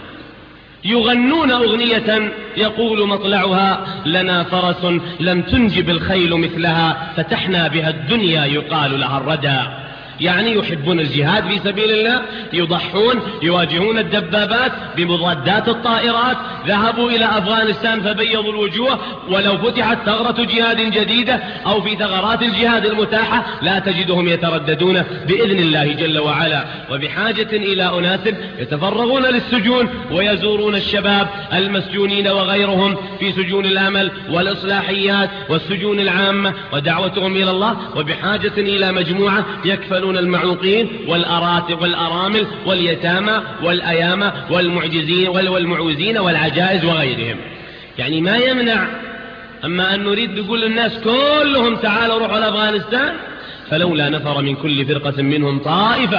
Speaker 1: يغنون أغنية يقول مطلعها لنا فرس لم تنجب الخيل مثلها فتحنا بها الدنيا يقال لها الردى. يعني يحبون الجهاد في سبيل الله، يضحون، يواجهون الدبابات بمضادات الطائرات، ذهبوا إلى أفغانستان فبيضوا الوجوه، ولو فتحت ثغرة جهاد جديدة أو في ثغرات الجهاد المتاحة لا تجدهم يترددون بإذن الله جل وعلا. وبحاجة إلى أناس يتفرغون للسجون ويزورون الشباب المسجونين وغيرهم في سجون الأمل والإصلاحيات والسجون العامة ودعوتهم إلى الله. وبحاجة إلى مجموعة يكفلون المعوقين والأراتب والأرامل واليتامى والأيامى والمعجزين والمعوزين والعجائز وغيرهم. يعني ما يمنع، أما أن نريد نقول للناس كلهم تعالوا روحوا لأفغانستان، فلولا نفر من كل فرقة منهم طائفة،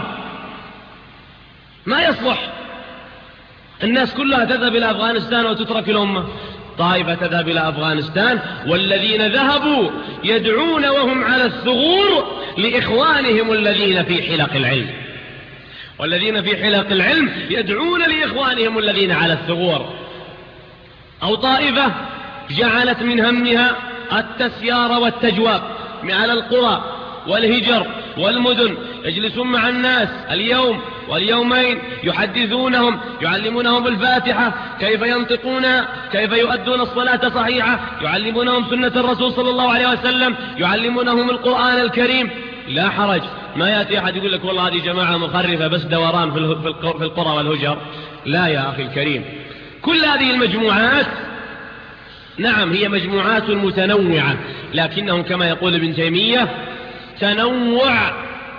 Speaker 1: ما يصلح الناس كلها تذهب إلى أفغانستان وتترك الأمة. طائفة تذهب إلى أفغانستان، والذين ذهبوا يدعون وهم على الثغور لإخوانهم الذين في حلق العلم، والذين في حلق العلم يدعون لإخوانهم الذين على الثغور. أو طائفة جعلت من همها التسيار والتجواب على القرى والهجر والمدن، يجلسون مع الناس اليوم واليومين يحدثونهم، يعلمونهم الفاتحة كيف ينطقون، كيف يؤدون الصلاة صحيحة، يعلمونهم سنة الرسول صلى الله عليه وسلم، يعلمونهم القرآن الكريم. لا حرج، ما يأتي أحد يقول لك والله هذه جماعة مخرفة بس دوران في القرى والهجر. لا يا أخي الكريم، كل هذه المجموعات نعم هي مجموعات متنوعة، لكنهم كما يقول ابن تيمية تنوع،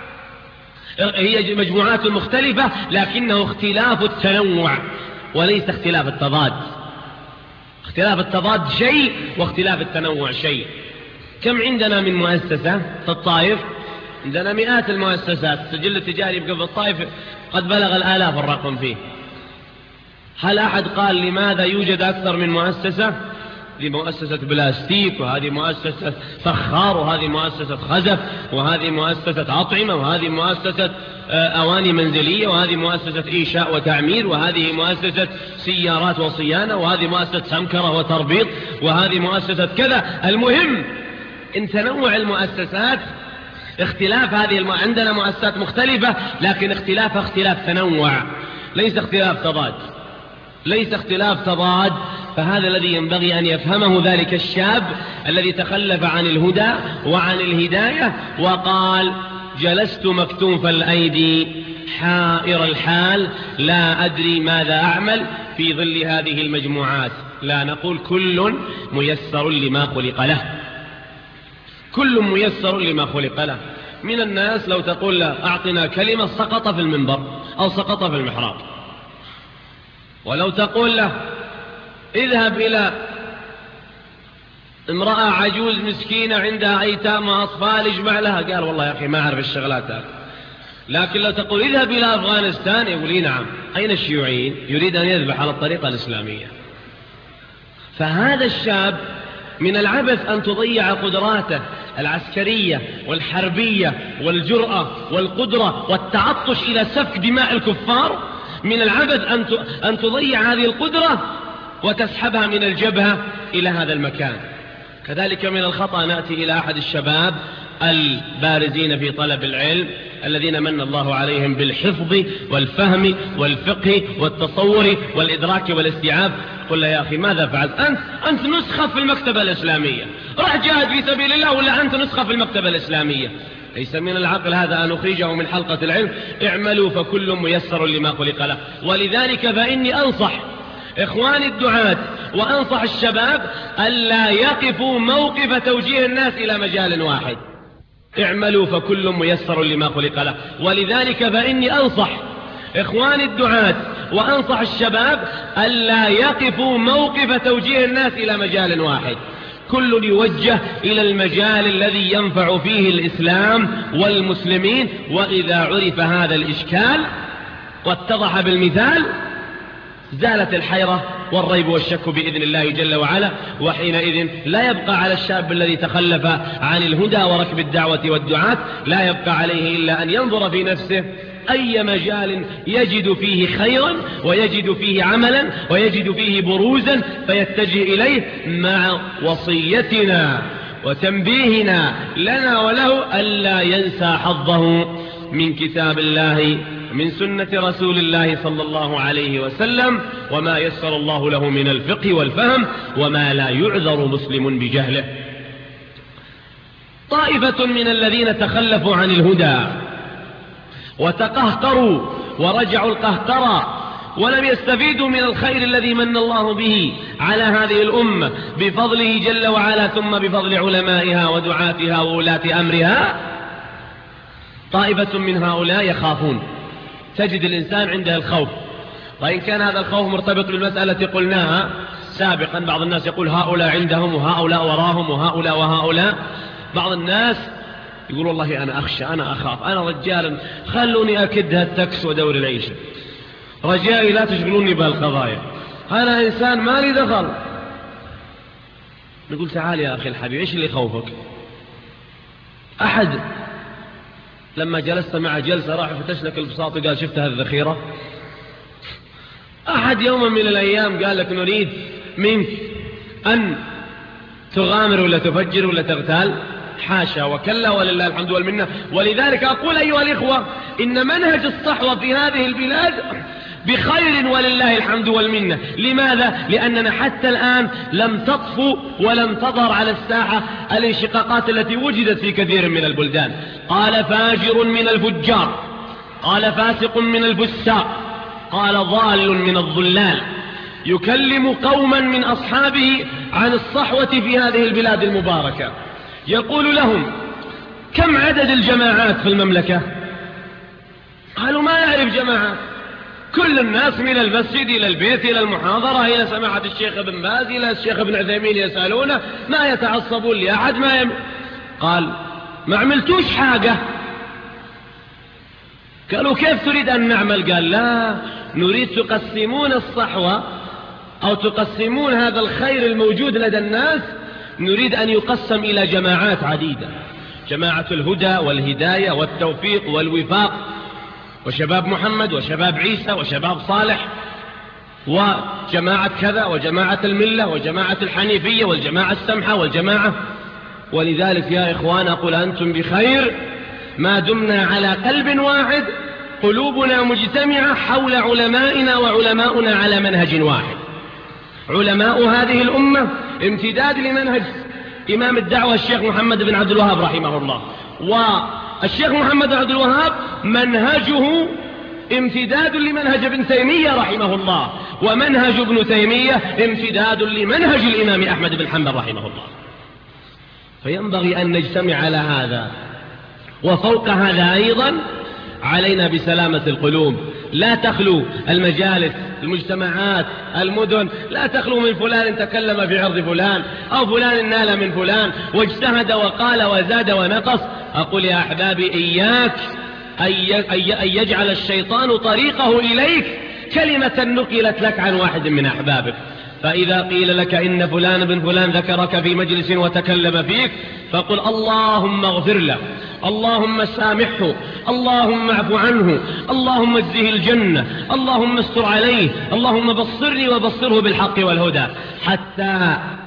Speaker 1: هي مجموعات مختلفة لكنه اختلاف التنوع وليس اختلاف التضاد. اختلاف التضاد شيء واختلاف التنوع شيء. كم عندنا من مؤسسة في الطائف؟ عندنا مئات المؤسسات. السجل التجاري في الطائف قد بلغ الآلاف الرقم فيه. هل أحد قال لماذا يوجد أكثر من مؤسسة؟ هذه مؤسسة بلاستيك، وهذه مؤسسة فخار، وهذه مؤسسة خزف، وهذه مؤسسة أطعمة، وهذه مؤسسة أواني منزلية، وهذه مؤسسة إنشاء وتعمير، وهذه مؤسسة سيارات وصيانة، وهذه مؤسسة سمكرة وتربيط، وهذه مؤسسة كذا. المهم إن تنوع المؤسسات اختلاف هذه الم... عندنا مؤسسات مختلفة لكن اختلاف اختلاف تنوع، ليس اختلاف تضاد، ليس اختلاف تضاد. فهذا الذي ينبغي أن يفهمه ذلك الشاب الذي تخلف عن الهدى وعن الهداية وقال جلست مكتوف الأيدي حائر الحال لا أدري ماذا أعمل في ظل هذه المجموعات. لا نقول كل ميسر لما خلق له، كل ميسر لما خلق له. من الناس لو تقول له أعطنا كلمة سقط في المنبر أو سقط في المحراب، ولو تقول له اذهب إلى امرأة عجوز مسكينة عندها أيتام وأطفال اجمع لها، قال والله يا أخي ما أعرف الشغلات هذه. لكن لو تقول اذهب إلى أفغانستان يقول لي نعم. أين الشيوعيين؟ يريد أن يذبح على الطريقة الإسلامية. فهذا الشاب من العبث أن تضيع قدراته العسكرية والحربية والجرأة والقدرة والتعطش إلى سفك دماء الكفار. من العبث أن تضيع هذه القدرة وتسحبها من الجبهة إلى هذا المكان. كذلك من الخطأ نأتي إلى أحد الشباب البارزين في طلب العلم الذين من الله عليهم بالحفظ والفهم والفقه والتصور والإدراك والاستيعاب، قل له يا أخي ماذا فعلت؟ أنت, أنت نسخة في المكتبة الإسلامية، رح جاهد في سبيل الله ولا أنت نسخة في المكتبة الإسلامية؟ ليس من العقل هذا أن نخرجه من حلقة العلم. اعملوا فكل ميسر لما خلق له. ولذلك فإني أنصح إخواني الدعاة وأنصح الشباب ألا يقفوا موقف توجيه الناس إلى مجال واحد. اعملوا فكل ميسر لما خلق له. ولذلك فإني أنصح إخواني الدعاة وأنصح الشباب ألا يقفوا موقف توجيه الناس إلى مجال واحد، كل يوجه إلى المجال الذي ينفع فيه الإسلام والمسلمين. وإذا عرف هذا الإشكال واتضح بالمثال زالت الحيرة والريب والشك بإذن الله جل وعلا، وحينئذ لا يبقى على الشاب الذي تخلف عن الهدى وركب الدعوة والدعاة، لا يبقى عليه إلا أن ينظر في نفسه أي مجال يجد فيه خيرا ويجد فيه عملا ويجد فيه بروزا فيتجه إليه، مع وصيتنا وتنبيهنا لنا وله ألا ينسى حظه من كتاب الله من سنة رسول الله صلى الله عليه وسلم، وما يسر الله له من الفقه والفهم، وما لا يعذر مسلم بجهله. طائفة من الذين تخلفوا عن الهدى وتقهقروا ورجعوا القهقرة ولم يستفيدوا من الخير الذي من الله به على هذه الأمة بفضله جل وعلا، ثم بفضل علمائها ودعاتها وولاة أمرها. طائفة من هؤلاء يخافون، تجد الإنسان عنده الخوف، وإن كان هذا الخوف مرتبط بالمسألة قلناها سابقا. بعض الناس يقول هؤلاء عندهم وهؤلاء وراهم وهؤلاء وهؤلاء. بعض الناس يقول والله أنا أخشى، أنا أخاف، أنا رجال خلوني أكد هالتكس ودور العيشة، رجائي لا تشغلوني بهالقضايا، أنا إنسان ما لي دخل. نقول تعال يا أخي الحبيب، إيش اللي يخوفك؟ أحد لما جلست مع جلسة راح فتش لك البساط وقال شفت هذه الذخيرة؟ أحد يوما من الأيام قال لك نريد منك أن تغامر ولا تفجر ولا تغتال؟ حاشا وكلا ولله الحمد والمنة. ولذلك أقول أيها الإخوة إن منهج الصحوة في هذه البلاد بخير ولله الحمد والمنة. لماذا؟ لأننا حتى الآن لم تطفو ولم تظهر على الساحة الانشقاقات التي وجدت في كثير من البلدان. قال فاجر من الفجار، قال فاسق من الفساق، قال ضال من الضلال، يكلم قوما من أصحابه عن الصحوة في هذه البلاد المباركة، يقول لهم كم عدد الجماعات في المملكة؟ قالوا ما يعرف جماعات، كل الناس من المسجد إلى البيت إلى المحاضرة إلى سماحة الشيخ ابن باز إلى الشيخ ابن عثيمين يسألونه، ما يتعصبون لأحد ما يم... قال ما عملتوش حاجة. قالوا كيف تريد أن نعمل؟ قال لا، نريد تقسمون الصحوة أو تقسمون هذا الخير الموجود لدى الناس، نريد أن يقسم إلى جماعات عديدة، جماعة الهدى والهداية والتوفيق والوفاق، وشباب محمد وشباب عيسى وشباب صالح وجماعة كذا وجماعة الملة وجماعة الحنيفية والجماعة السمحة والجماعة. ولذلك يا إخوان أقول أنتم بخير ما دمنا على قلب واحد، قلوبنا مجتمعة حول علمائنا وعلماؤنا على منهج واحد. علماء هذه الأمة امتداد لمنهج إمام الدعوة الشيخ محمد بن عبد الوهاب رحمه الله، والشيخ محمد بن عبد الوهاب منهجه امتداد لمنهج ابن تيمية رحمه الله، ومنهج ابن تيمية امتداد لمنهج الإمام أحمد بن حنبل رحمه الله. فينبغي أن نجتمع على هذا. وفوق هذا أيضا علينا بسلامة القلوب، لا تخلو المجالس المجتمعات المدن لا تخلو من فلان تكلم في عرض فلان أو فلان نال من فلان واجتهد وقال وزاد ونقص. أقول يا أحبابي إياك أن يجعل الشيطان طريقه إليك كلمة نقلت لك عن واحد من أحبابك. فإذا قيل لك إن فلان بن فلان ذكرك في مجلس وتكلم فيك فقل اللهم اغفر له، اللهم سامحه، اللهم اعف عنه، اللهم اجزه الجنة، اللهم استر عليه، اللهم بصرني وبصره بالحق والهدى، حتى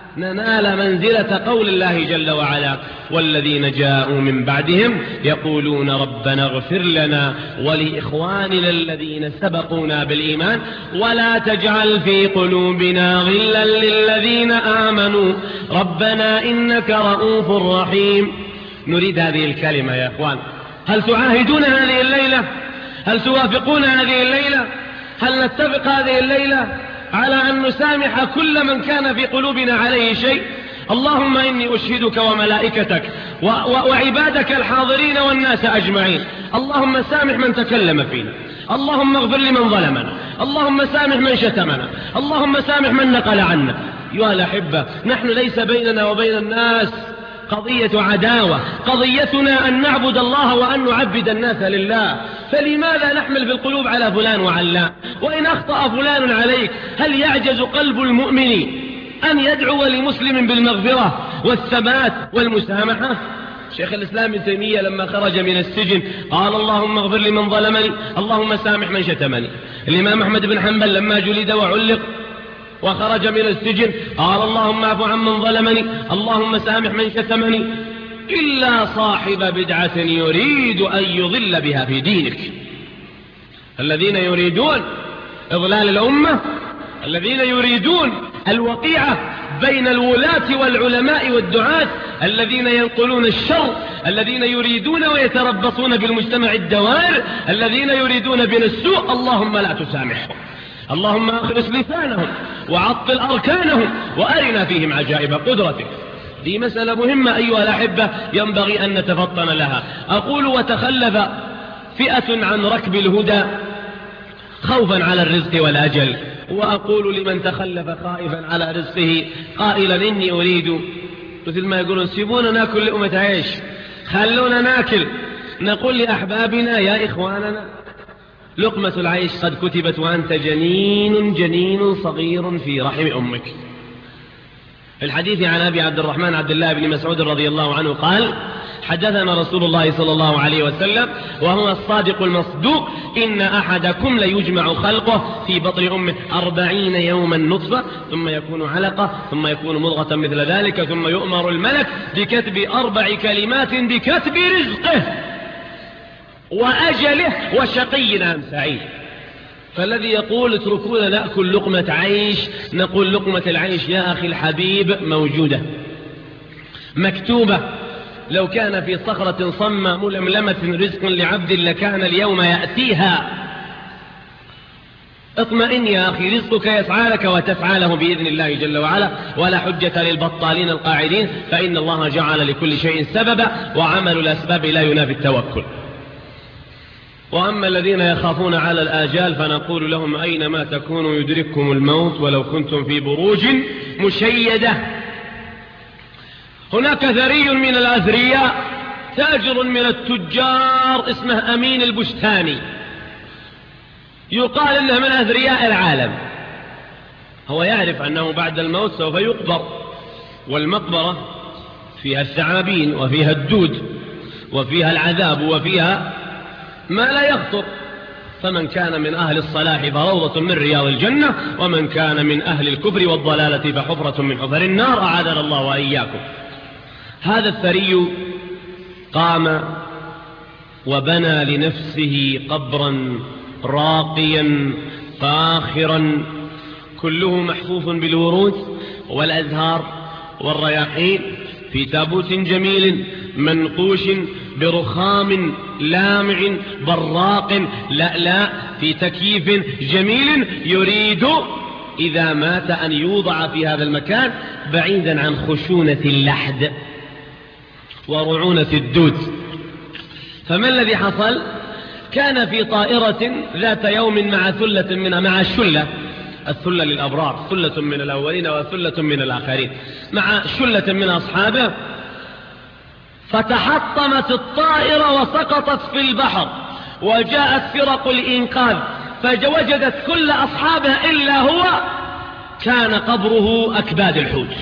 Speaker 1: ننال منزلة قول الله جل وعلا: والذين جاءوا من بعدهم يقولون ربنا اغفر لنا ولإخواننا الذين سبقونا بالإيمان ولا تجعل في قلوبنا غلا للذين آمنوا ربنا إنك رؤوف رحيم. نريد هذه الكلمة يا إخوان. هل تعاهدون هذه الليلة؟ هل توافقون هذه الليلة؟ هل نتفق هذه الليلة على أن نسامح كل من كان في قلوبنا عليه شيء؟ اللهم إني أشهدك وملائكتك و و وعبادك الحاضرين والناس أجمعين، اللهم سامح من تكلم فينا، اللهم اغفر لمن ظلمنا، اللهم سامح من شتمنا، اللهم سامح من نقل عنا. أيها الأحبة، نحن ليس بيننا وبين الناس قضية عداوة، قضيتنا أن نعبد الله وأن نعبد الناس لله. فلماذا نحمل في القلوب على فلان وعلان؟ وإن أخطأ فلان عليك، هل يعجز قلب المؤمن أن يدعو لمسلم بالمغفرة والثبات والمسامحة؟ شيخ الإسلام ابن تيمية لما خرج من السجن قال: اللهم اغفر لمن ظلمني، اللهم سامح من شتمني. الإمام أحمد بن حنبل لما جلد وعلق وخرج من السجن قال: اللهم اعف عمن ظلمني، اللهم سامح من شتمني. إلا صاحب بدعة يريد أن يضل بها في دينك. الذين يريدون إضلال الأمة، الذين يريدون الوقيعة بين الولاة والعلماء والدعاة، الذين ينقلون الشر، الذين يريدون ويتربصون بالمجتمع الدوائر، الذين يريدون بنا السوء، اللهم لا تسامحهم، اللهم أخلص لسانهم وعطل أركانهم وأرنا فيهم عجائب قدرتك. دي مسألة مهمة أيها الأحبة ينبغي أن نتفطن لها. أقول: وتخلف فئة عن ركب الهدى خوفا على الرزق والأجل، وأقول لمن تخلف خائفا على رزقه قائلا: إني أريد، مثل ما يقولون: سيبونا ناكل لقمة عيش، خلونا ناكل. نقول لأحبابنا: يا إخواننا، لقمة العيش قد كتبت وأنت جنين جنين صغير في رحم أمك. في الحديث عن أبي عبد الرحمن عبد الله بن مسعود رضي الله عنه قال: حدثنا رسول الله صلى الله عليه وسلم وهو الصادق المصدوق: إن أحدكم ليجمع خلقه في بطن أمه أربعين يوما نطفة، ثم يكون علقة، ثم يكون مضغة مثل ذلك، ثم يؤمر الملك بكتب أربع كلمات بكتب رزقه وأجله وشقي أم سعيد. فالذي يقول: اتركونا نأكل لقمة عيش، نقول: لقمة العيش يا أخي الحبيب موجودة مكتوبة. لو كان في صخرة صمة ململمة رزق لعبد لكان اليوم يأتيها. اطمئن يا أخي، رزقك يسعى لك وتسعى له بإذن الله جل وعلا، ولا حجة للبطالين القاعدين، فإن الله جعل لكل شيء سببا، وعمل الأسباب لا ينافي التوكل. وأما الذين يخافون على الآجال فنقول لهم: أينما تكونوا يدرككم الموت ولو كنتم في بروج مشيدة. هناك ثري من الأثرياء، تاجر من التجار اسمه أمين البستاني، يقال إنه من أثرياء العالم. هو يعرف أنه بعد الموت سوف يقبر، والمقبرة فيها الثعابين وفيها الدود وفيها العذاب وفيها ما لا يخطر. فمن كان من أهل الصلاح فروضة من رياض الجنة، ومن كان من أهل الكفر والضلالة فحفرة من حفر النار، أعاذنا الله وإياكم. هذا الثري قام وبنى لنفسه قبرا راقيا فاخرا كله محفوف بالورود والأزهار والرياحين، في تابوت جميل منقوش برخام لامع براق لألاء، في تكييف جميل، يريد إذا مات أن يوضع في هذا المكان بعيدا عن خشونة اللحد ورعونة الدود. فما الذي حصل؟ كان في طائرة ذات يوم مع ثلة من مع الشلة، الثلة للأبرار، ثلة من الأولين وثلة من الآخرين، مع شلة من أصحابه، فتحطمت الطائرة وسقطت في البحر، وجاءت فرق الإنقاذ فوجدت كل أصحابها إلا هو، كان قبره أكباد الحوت.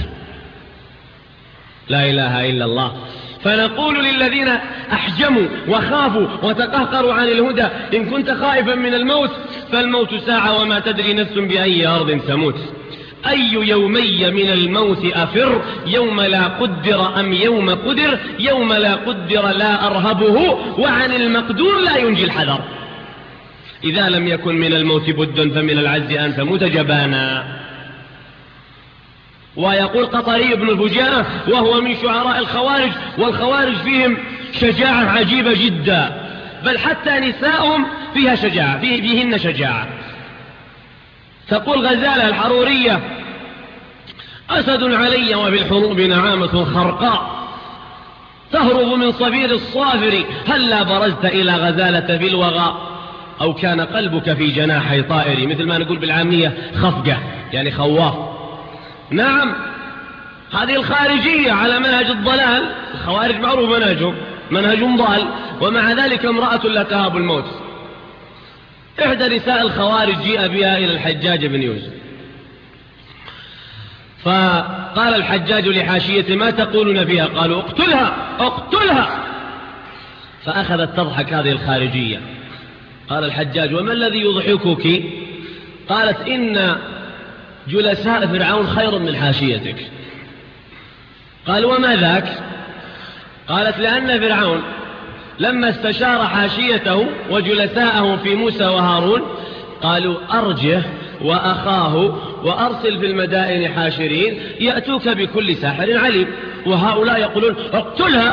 Speaker 1: لا إله إلا الله. فنقول للذين أحجموا وخافوا وتقهقروا عن الهدى: إن كنت خائفا من الموت فالموت ساعة وما تدري نفس بأي أرض تموت. أي يومي من الموت أفر، يوم لا قدر أم يوم قدر، يوم لا قدر لا أرهبه، وعن المقدور لا ينجي الحذر. إذا لم يكن من الموت بد فمن العجز أن تموت جبانا. ويقول قطري بن الفجاءة وهو من شعراء الخوارج، والخوارج فيهم شجاعة عجيبة جدا، بل حتى نساءهم فيها شجاعة، فيه فيهن شجاعة. تقول غزالة الحرورية: أسد علي وبالحروب نعامة خرقاء، تهرب من صفير الصافر، هلا برزت إلى غزالة في الوغى، أو كان قلبك في جناحي طائري. مثل ما نقول بالعامية خفقة، يعني خواف. نعم، هذه الخارجية على منهج الضلال. الخوارج معروف منهجهم منهج ضال، ومع ذلك امرأة لا تهاب الموت. إحدى نساء الخوارج جيء بها إلى الحجاج بن يوسف، فقال الحجاج لحاشيته: ما تقولون فيها؟ قالوا: اقتلها اقتلها. فأخذت تضحك هذه الخارجية. قال الحجاج: وما الذي يضحكك؟ قالت: إن جلساء فرعون خير من حاشيتك. قال: وما ذاك؟ قالت: لأن فرعون لما استشار حاشيته وجلساءه في موسى وهارون قالوا: أرجه وأخاه وأرسل في المدائن حاشرين يأتوك بكل ساحر عليم، وهؤلاء يقولون: اقتلها.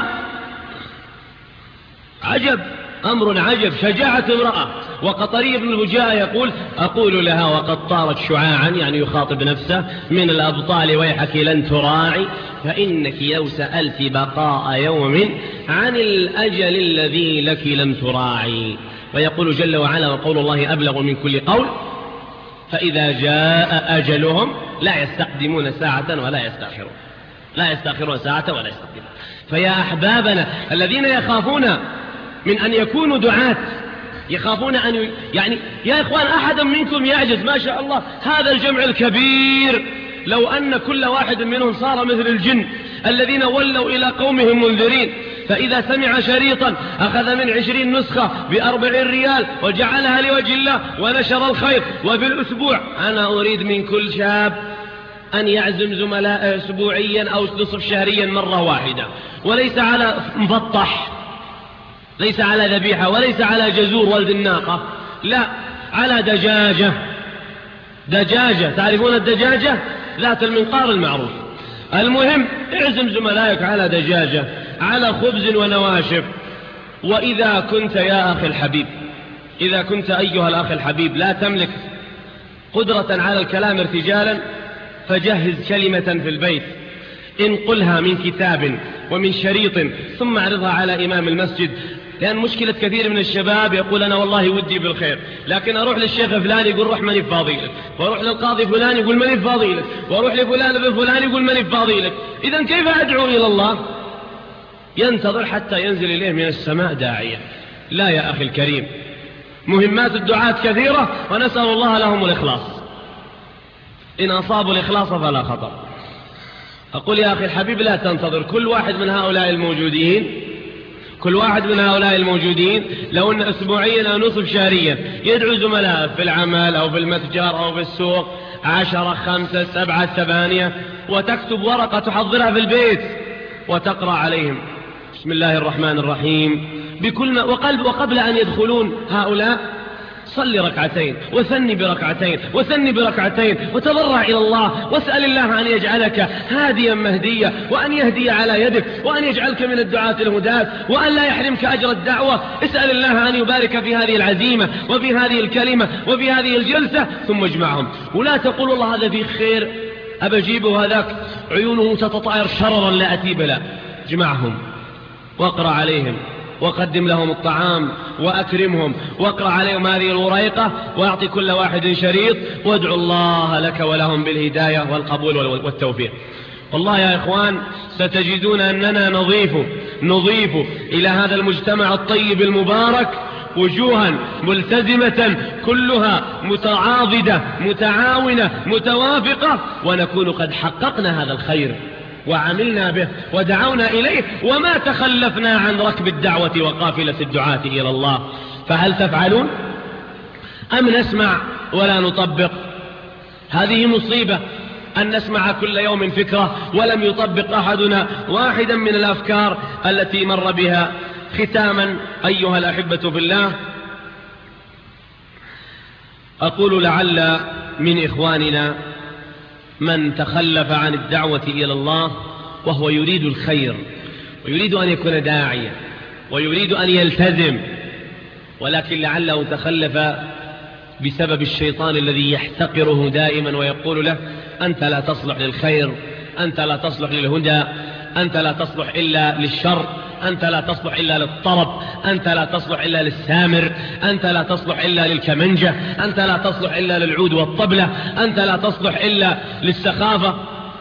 Speaker 1: عجب، أمر عجب، شجاعة امرأة. وقطري بن الفجاءة يقول: أقول لها وقد طارت شعاعا، يعني يخاطب نفسه، من الأبطال ويحك لن تراعي، فإنك لو سألت بقاء يوم عن الأجل الذي لك لم تراعي. ويقول جل وعلا: وقول الله أبلغ من كل قول، فإذا جاء أجلهم لا يستقدمون ساعة ولا يستأخرون، لا يستأخرون ساعة ولا يستقدمون. فيا أحبابنا الذين يخافون من أن يكونوا دعاة، يخافون أن ي... يعني يا إخوان، أحدا منكم يعجز؟ ما شاء الله هذا الجمع الكبير، لو أن كل واحد منهم صار مثل الجن الذين ولوا إلى قومهم منذرين، فإذا سمع شريطا أخذ من عشرين نسخة بأربعين ريال وجعلها لوجه الله ونشر الخير. وفي الأسبوع أنا أريد من كل شاب أن يعزم زملاء أسبوعيا أو نصف شهريا مرة واحدة، وليس على مفطح، ليس على ذبيحة، وليس على جزور ولد الناقة، لا، على دجاجة. دجاجة، تعرفون الدجاجة ذات المنقار المعروف. المهم اعزم زملائك على دجاجة، على خبز ونواشف. وإذا كنت يا أخي الحبيب، إذا كنت أيها الأخ الحبيب لا تملك قدرة على الكلام ارتجالا، فجهز كلمة في البيت، انقلها من كتاب ومن شريط ثم اعرضها على إمام المسجد. لأن مشكلة كثير من الشباب يقول: أنا والله ودي بالخير، لكن أروح للشيخ فلان يقول: روح ماني فاضيلك، وأروح للقاضي فلان يقول: ماني فاضيلك، وأروح لفلان بن فلان يقول: ماني فاضيلك. إذن كيف أدعو إلى الله؟ ينتظر حتى ينزل إليه من السماء داعية. لا يا أخي الكريم، مهمات الدعاة كثيرة، ونسأل الله لهم الإخلاص. إن أصابوا الإخلاص فلا خطر. أقول يا أخي الحبيب: لا تنتظر. كل واحد من هؤلاء الموجودين كل واحد من هؤلاء الموجودين لو أن أسبوعيا أو نصف شهريا يدعو زملاء في العمل أو في المتجر أو في السوق، عشرة، خمسة، سبعة، ثمانية، وتكتب ورقة تحضرها في البيت وتقرأ عليهم: بسم الله الرحمن الرحيم بكل ما وقلب. وقبل أن يدخلون هؤلاء صل ركعتين، وثني بركعتين، وثني بركعتين، وتضرع إلى الله، واسأل الله أن يجعلك هاديا مهديا، وأن يهدي على يدك، وأن يجعلك من الدعاة الهداة، وأن لا يحرمك أجر الدعوة. اسأل الله أن يبارك في هذه العزيمة وفي هذه الكلمة وفي هذه الجلسة، ثم اجمعهم. ولا تقول: الله هذا فيه خير أبجيبه، هذاك عيونه تتطاير شررا لا أتيب له. اجمعهم واقرأ عليهم، وقدم لهم الطعام وأكرمهم، واقرأ عليهم هذه الوريقة، واعطي كل واحد شريط، وادعو الله لك ولهم بالهداية والقبول والتوفيق. والله يا إخوان ستجدون أننا نضيف نضيف إلى هذا المجتمع الطيب المبارك وجوها ملتزمة كلها متعاضدة متعاونة متوافقة، ونكون قد حققنا هذا الخير وعملنا به ودعونا إليه، وما تخلفنا عن ركب الدعوة وقافلة الدعاة إلى الله. فهل تفعلون أم نسمع ولا نطبق؟ هذه مصيبة. أن نسمع كل يوم فكرة ولم يطبق أحدنا واحدا من الأفكار التي مر بها. ختاما أيها الأحبة في الله، أقول لعل من إخواننا من تخلف عن الدعوة إلى الله وهو يريد الخير ويريد أن يكون داعيا ويريد أن يلتزم، ولكن لعله تخلف بسبب الشيطان الذي يحتقره دائما ويقول له: أنت لا تصلح للخير، أنت لا تصلح للهدى، أنت لا تصلح إلا للشر، أنت لا تصلح إلا للطرب، أنت لا تصلح إلا للسامر، أنت لا تصلح إلا للكمنجة، أنت لا تصلح إلا للعود والطبلة، أنت لا تصلح إلا للسخافة.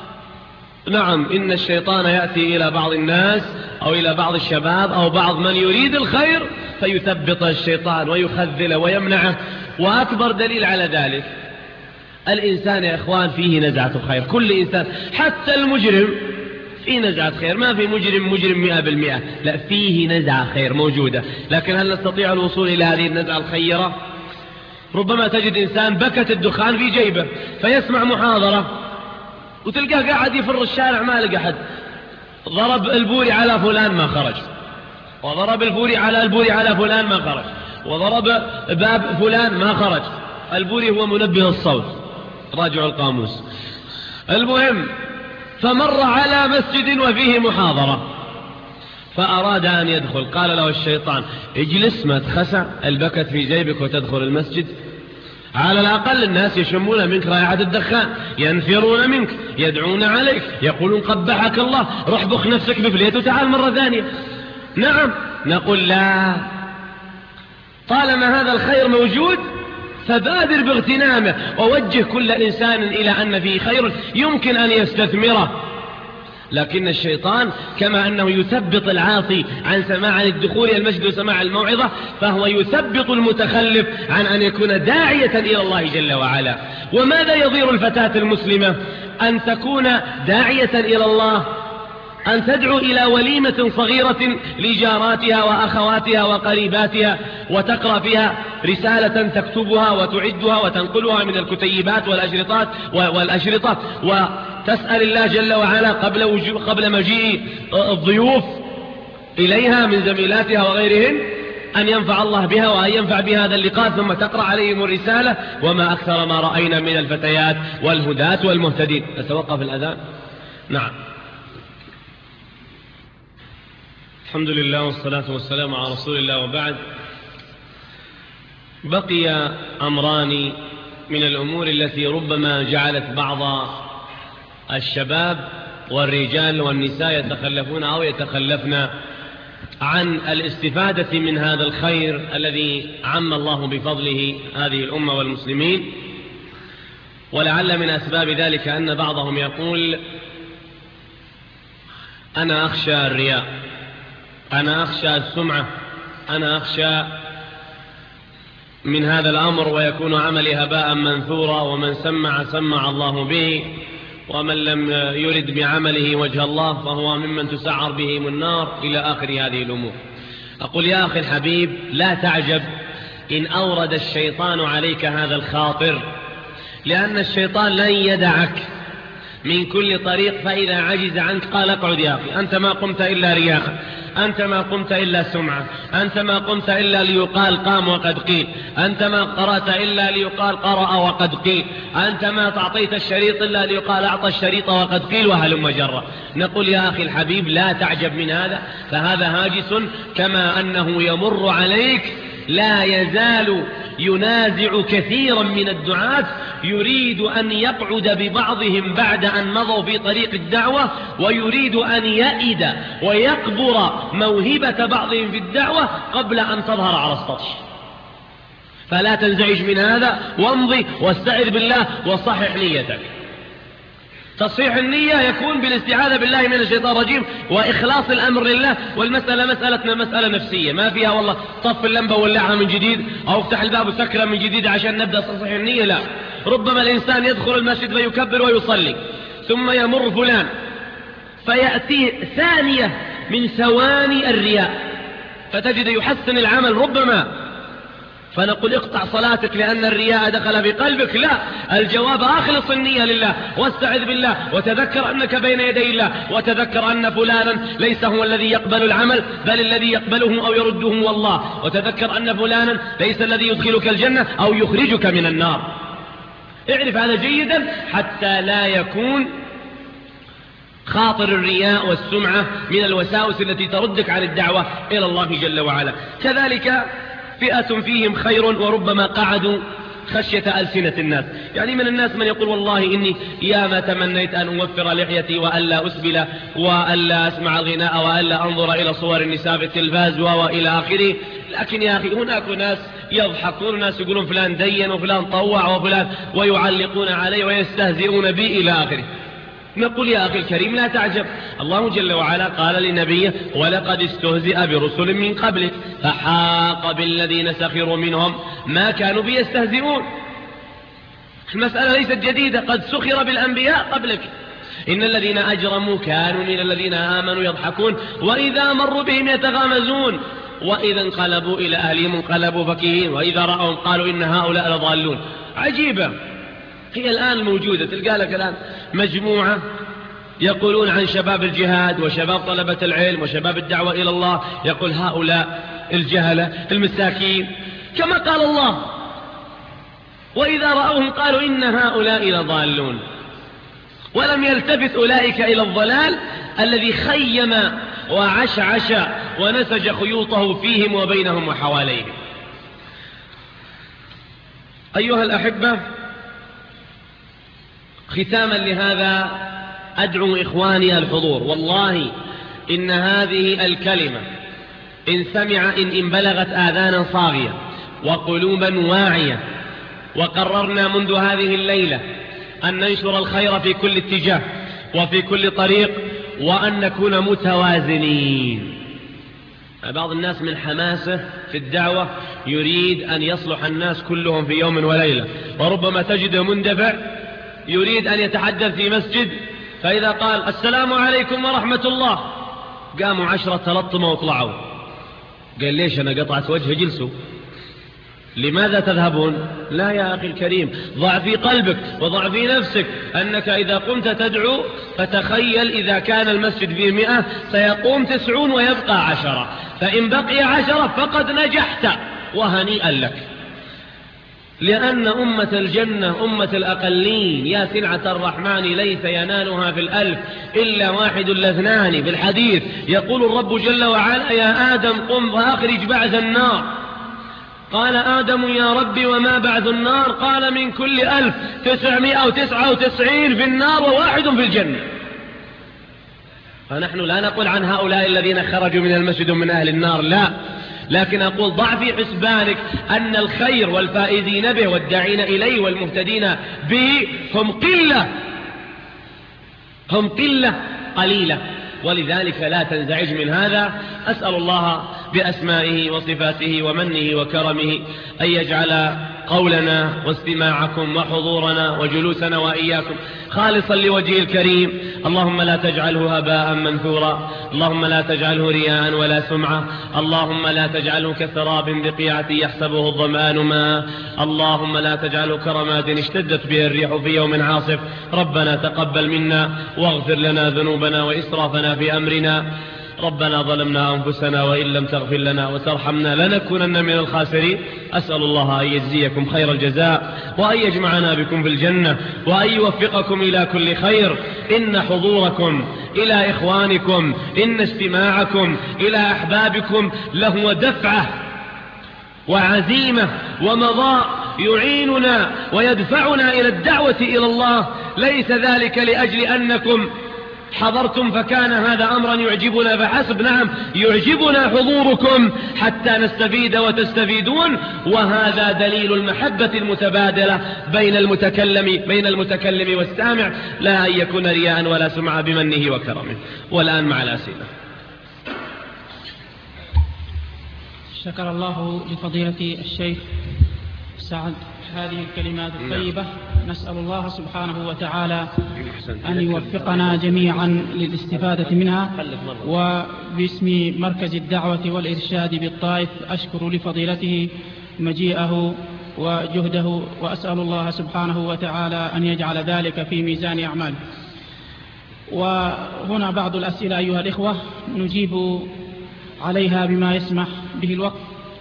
Speaker 1: نعم، إن الشيطان يأتي إلى بعض الناس أو إلى بعض الشباب أو بعض من يريد الخير فيثبط الشيطان ويخذله ويمنعه. وأكبر دليل على ذلك الإنسان يا إخوان فيه نزعة خير، كل إنسان حتى المجرم فيه نزعة خير، ما في مجرم مجرم مئة بالمئة، لا، فيه نزعة خير موجودة. لكن هل نستطيع الوصول إلى هذه النزعة الخيرة؟ ربما تجد إنسان بكت الدخان في جيبه فيسمع محاضرة وتلقاه قاعد يفر الشارع ما لقى أحد، ضرب البوري على فلان ما خرج، وضرب البوري على البوري على فلان ما خرج، وضرب باب فلان ما خرج. البوري هو منبه الصوت، راجعوا القاموس. المهم، فمر على مسجد وفيه محاضرة فأراد أن يدخل، قال له الشيطان: اجلس ما تخسع، البكت في جيبك وتدخل المسجد، على الأقل الناس يشمون منك رائحة الدخان، ينفرون منك، يدعون عليك، يقولون قبحك الله، روح بخ نفسك بفليت وتعال مرة ثانية. نعم، نقول لا، طالما هذا الخير موجود فبادر باغتنامه، ووجه كل إنسان إلى أن فيه خير يمكن أن يستثمره. لكن الشيطان كما أنه يثبط العاصي عن سماع الدخول إلى المسجد وسماع الموعظة، فهو يثبط المتخلف عن أن يكون داعية إلى الله جل وعلا. وماذا يضير الفتاة المسلمة؟ أن تكون داعية إلى الله، أن تدعو إلى وليمة صغيرة لجاراتها وأخواتها وقريباتها، وتقرأ فيها رسالة تكتبها وتعدها وتنقلها من الكتيبات والأشرطات والأشرطة، وتسأل الله جل وعلا قبل قبل مجيء الضيوف إليها من زميلاتها وغيرهن أن ينفع الله بها وأن ينفع بهذا اللقاء، ثم تقرأ عليهم الرسالة. وما أكثر ما رأينا من الفتيات والهداة والمهتدين. أتوقف الأذان؟ نعم. الحمد لله والصلاة والسلام على رسول الله، وبعد. بقي أمران من الأمور التي ربما جعلت بعض الشباب والرجال والنساء يتخلفون أو يتخلفن عن الاستفادة من هذا الخير الذي عم الله بفضله هذه الأمة والمسلمين. ولعل من أسباب ذلك أن بعضهم يقول: أنا أخشى الرياء، أنا أخشى السمعة، أنا أخشى من هذا الأمر ويكون عملي هباء منثورا، ومن سمع سمع الله به، ومن لم يرد بعمله وجه الله فهو ممن تسعر بهم النار، إلى آخر هذه الأمور. أقول يا أخي الحبيب، لا تعجب إن أورد الشيطان عليك هذا الخاطر، لأن الشيطان لن يدعك من كل طريق، فإذا عجز عنك قال: اقعد يا أخي، أنت ما قمت إلا رياء، أنت ما قمت إلا سمعة، أنت ما قمت إلا ليقال قام وقد قيل، أنت ما قرأت إلا ليقال قرأ وقد قيل، أنت ما تعطيت الشريط إلا ليقال أعطى الشريط وقد قيل، وهلم جرة. نقول يا أخي الحبيب، لا تعجب من هذا، فهذا هاجس كما أنه يمر عليك، لا يزال ينازع كثيرا من الدعاة، يريد أن يقعد ببعضهم بعد أن مضوا في طريق الدعوة، ويريد أن يئد ويقبر موهبة بعضهم في الدعوة قبل أن تظهر على السطح. فلا تنزعج من هذا، وامضي واستعذ بالله وصحح نيتك. تصحيح النية يكون بالاستعاذة بالله من الشيطان الرجيم وإخلاص الأمر لله. والمسألة مسألتنا مسألة نفسية، ما فيها والله طف اللمبة ولعها من جديد أو افتح الباب وسكرها من جديد عشان نبدأ تصحيح النية، لا. ربما الإنسان يدخل المسجد فيكبر ويصلي، ثم يمر فلان فيأتي ثانية من ثواني الرياء، فتجد يحسن العمل ربما فنقول اقطع صلاتك لأن الرياء دخل بقلبك؟ لا، الجواب أخلص النية لله واستعذ بالله وتذكر أنك بين يدي الله، وتذكر أن فلانا ليس هو الذي يقبل العمل بل الذي يقبله أو يرده هو الله، وتذكر أن فلانا ليس الذي يدخلك الجنة أو يخرجك من النار. اعرف هذا جيدا حتى لا يكون خاطر الرياء والسمعة من الوساوس التي تردك عن الدعوة إلى الله جل وعلا. كذلك فئة فيهم خير وربما قعدوا خشية ألسنة الناس. يعني من الناس من يقول والله إني يا ما تمنيت أن أوفر لحيتي وألا أسبل وألا أسمع الغناء وألا أنظر إلى صور النساء في التلفاز وإلى آخره، لكن يا أخي هناك ناس يضحكون، ناس يقولون فلان دين وفلان طوع وفلان ويعلقون عليه ويستهزئون بي إلى آخره. نقول يا أخي الكريم لا تعجب، الله جل وعلا قال لنبيه ولقد استهزئ برسل من قبلك فحاق بالذين سخروا منهم ما كانوا بيستهزئون. المسألة ليست جديدة، قد سخر بالأنبياء قبلك. إن الذين أجرموا كانوا من الذين آمنوا يضحكون وإذا مروا بهم يتغامزون وإذا انقلبوا إلى أهلهم انقلبوا فكهين وإذا رأوا قالوا إن هؤلاء لضالون. عجيبة هي الآن موجودة. تلقى لك الآن مجموعة يقولون عن شباب الجهاد وشباب طلبة العلم وشباب الدعوة إلى الله، يقول هؤلاء الجهلة المساكين كما قال الله، وإذا رأوهم قالوا إن هؤلاء لضالون، ولم يلتفت أولئك إلى الضلال الذي خيم وعشعش ونسج خيوطه فيهم وبينهم وحواليهم. أيها الأحبة، ختاما لهذا أدعو إخواني الحضور، والله إن هذه الكلمة إن سمع إن, إن بلغت آذانا صاغية وقلوبا واعية، وقررنا منذ هذه الليلة أن ننشر الخير في كل اتجاه وفي كل طريق وأن نكون متوازنين. بعض الناس من حماسه في الدعوة يريد أن يصلح الناس كلهم في يوم وليلة، وربما تجده مندفع يريد أن يتحدث في مسجد، فإذا قال السلام عليكم ورحمة الله قاموا عشرة تلطموا وطلعوا. قال ليش أنا قطعت وجه جلسوا؟ لماذا تذهبون؟ لا يا أخي الكريم، ضع في قلبك وضع في نفسك أنك إذا قمت تدعو فتخيل إذا كان المسجد فيه مئة سيقوم تسعون ويبقى عشرة، فإن بقي عشرة فقد نجحت وهنيئا لك، لأن أمة الجنة أمة الأقلين. يا سلعة الرحمن ليس ينالها في الألف إلا واحد لاثنان. بالحديث يقول الرب جل وعلا يا آدم قم فأخرج بعث النار. قال آدم يا ربي وما بعث النار؟ قال من كل ألف تسعمائة وتسعة وتسعين في النار وواحد في الجنة. فنحن لا نقول عن هؤلاء الذين خرجوا من المسجد من أهل النار، لا، لكن أقول ضع في حسبانك أن الخير والفائزين به والداعين إليه والمهتدين به هم قلة، هم قلة قليلة، ولذلك لا تنزعج من هذا. أسأل الله بأسمائه وصفاته ومنه وكرمه أن يجعل قولنا واستماعكم وحضورنا وجلوسنا وإياكم خالصا لوجهه الكريم. اللهم لا تجعله هباء منثورا، اللهم لا تجعله رياء ولا سمعة، اللهم لا تجعله كسراب بقيعة يحسبه الظمآن ماء، اللهم لا تجعله كرماد اشتدت به الريح في يوم عاصف. ربنا تقبل منا واغفر لنا ذنوبنا وإسرافنا في أمرنا. ربنا ظلمنا أنفسنا وإن لم تغفر لنا وترحمنا لنكونن من الخاسرين. أسأل الله أن يجزيكم خير الجزاء وأن يجمعنا بكم في الجنة وأن يوفقكم إلى كل خير. إن حضوركم إلى إخوانكم، إن استماعكم إلى أحبابكم له دفعة وعزيمة ومضاء يعيننا ويدفعنا إلى الدعوة إلى الله، ليس ذلك لأجل أنكم حضرتم فكان هذا أمرا يعجبنا فحسب. نعم يعجبنا حضوركم حتى نستفيد وتستفيدون، وهذا دليل المحبة المتبادلة بين المتكلم بين المتكلم والسامع، لا أن يكون رياء ولا سمعة بمنه وكرمه. والآن مع الأسئلة.
Speaker 2: شكر الله لفضيلة الشيخ سعد هذه الكلمات الطيبة. نسأل الله سبحانه وتعالى أن يوفقنا جميعا للاستفادة منها. وباسم مركز الدعوة والإرشاد بالطائف أشكر لفضيلته مجيئه وجهده، وأسأل الله سبحانه وتعالى أن يجعل ذلك في ميزان أعماله. وهنا بعض الأسئلة أيها الإخوة نجيب عليها بما يسمح به الوقت.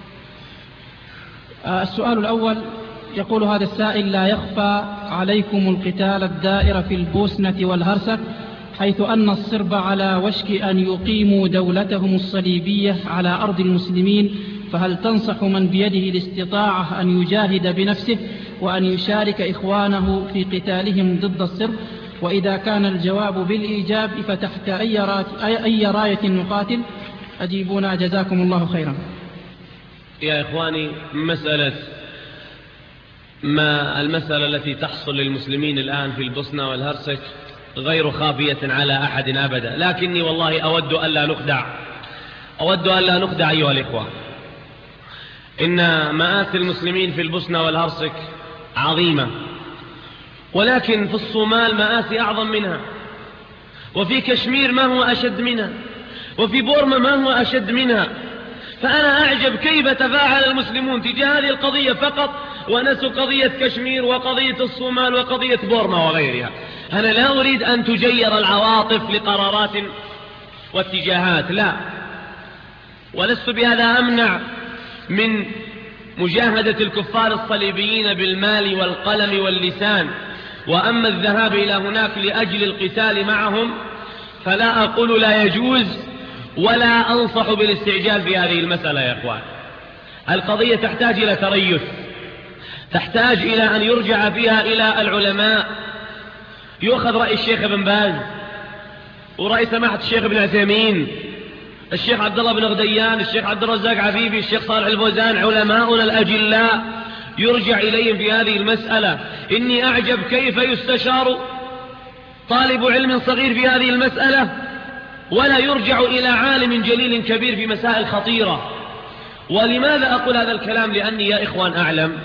Speaker 2: السؤال الأول يقول هذا السائل: لا يخفى عليكم القتال الدائر في البوسنة والهرسك، حيث أن الصرب على وشك أن يقيموا دولتهم الصليبية على أرض المسلمين، فهل تنصح من بيده الاستطاعة أن يجاهد بنفسه وأن يشارك إخوانه في قتالهم ضد الصرب؟ وإذا كان الجواب بالإيجاب فتحت أي راية نقاتل؟ أجيبونا جزاكم الله خيرا.
Speaker 1: يا إخواني، مسألة ما المسألة التي تحصل للمسلمين الآن في البوسنة والهرسك غير خافية على أحد أبدا، لكني والله أود ألا نخدع أود ألا نخدع أيها الإخوة. إن مآسي المسلمين في البوسنة والهرسك عظيمة، ولكن في الصومال مآسي أعظم منها، وفي كشمير ما هو أشد منها، وفي بورما ما هو أشد منها. فأنا أعجب كيف تفاعل المسلمون تجاه هذه القضية فقط، ونسوا قضية كشمير وقضية الصومال وقضية بورما وغيرها. أنا لا أريد أن تجير العواطف لقرارات واتجاهات، لا، ولست بهذا أمنع من مجاهدة الكفار الصليبيين بالمال والقلم واللسان. وأما الذهاب إلى هناك لأجل القتال معهم فلا أقول لا يجوز، ولا أنصح بالاستعجال في هذه المسألة. يا إخوان، القضية تحتاج إلى تريث، تحتاج إلى أن يرجع فيها إلى العلماء، يؤخذ رأي الشيخ ابن باز ورأي سماحة الشيخ ابن عثيمين، الشيخ عبد الله بن غديان، الشيخ عبد الرزاق عفيفي، الشيخ صالح الفوزان، علماؤنا الأجلاء، يرجع إليهم في هذه المسألة. إني أعجب كيف يستشار طالب علم صغير في هذه المسألة ولا يرجع إلى عالم جليل كبير في مسائل خطيرة. ولماذا أقول هذا الكلام؟ لأني يا إخوان أعلم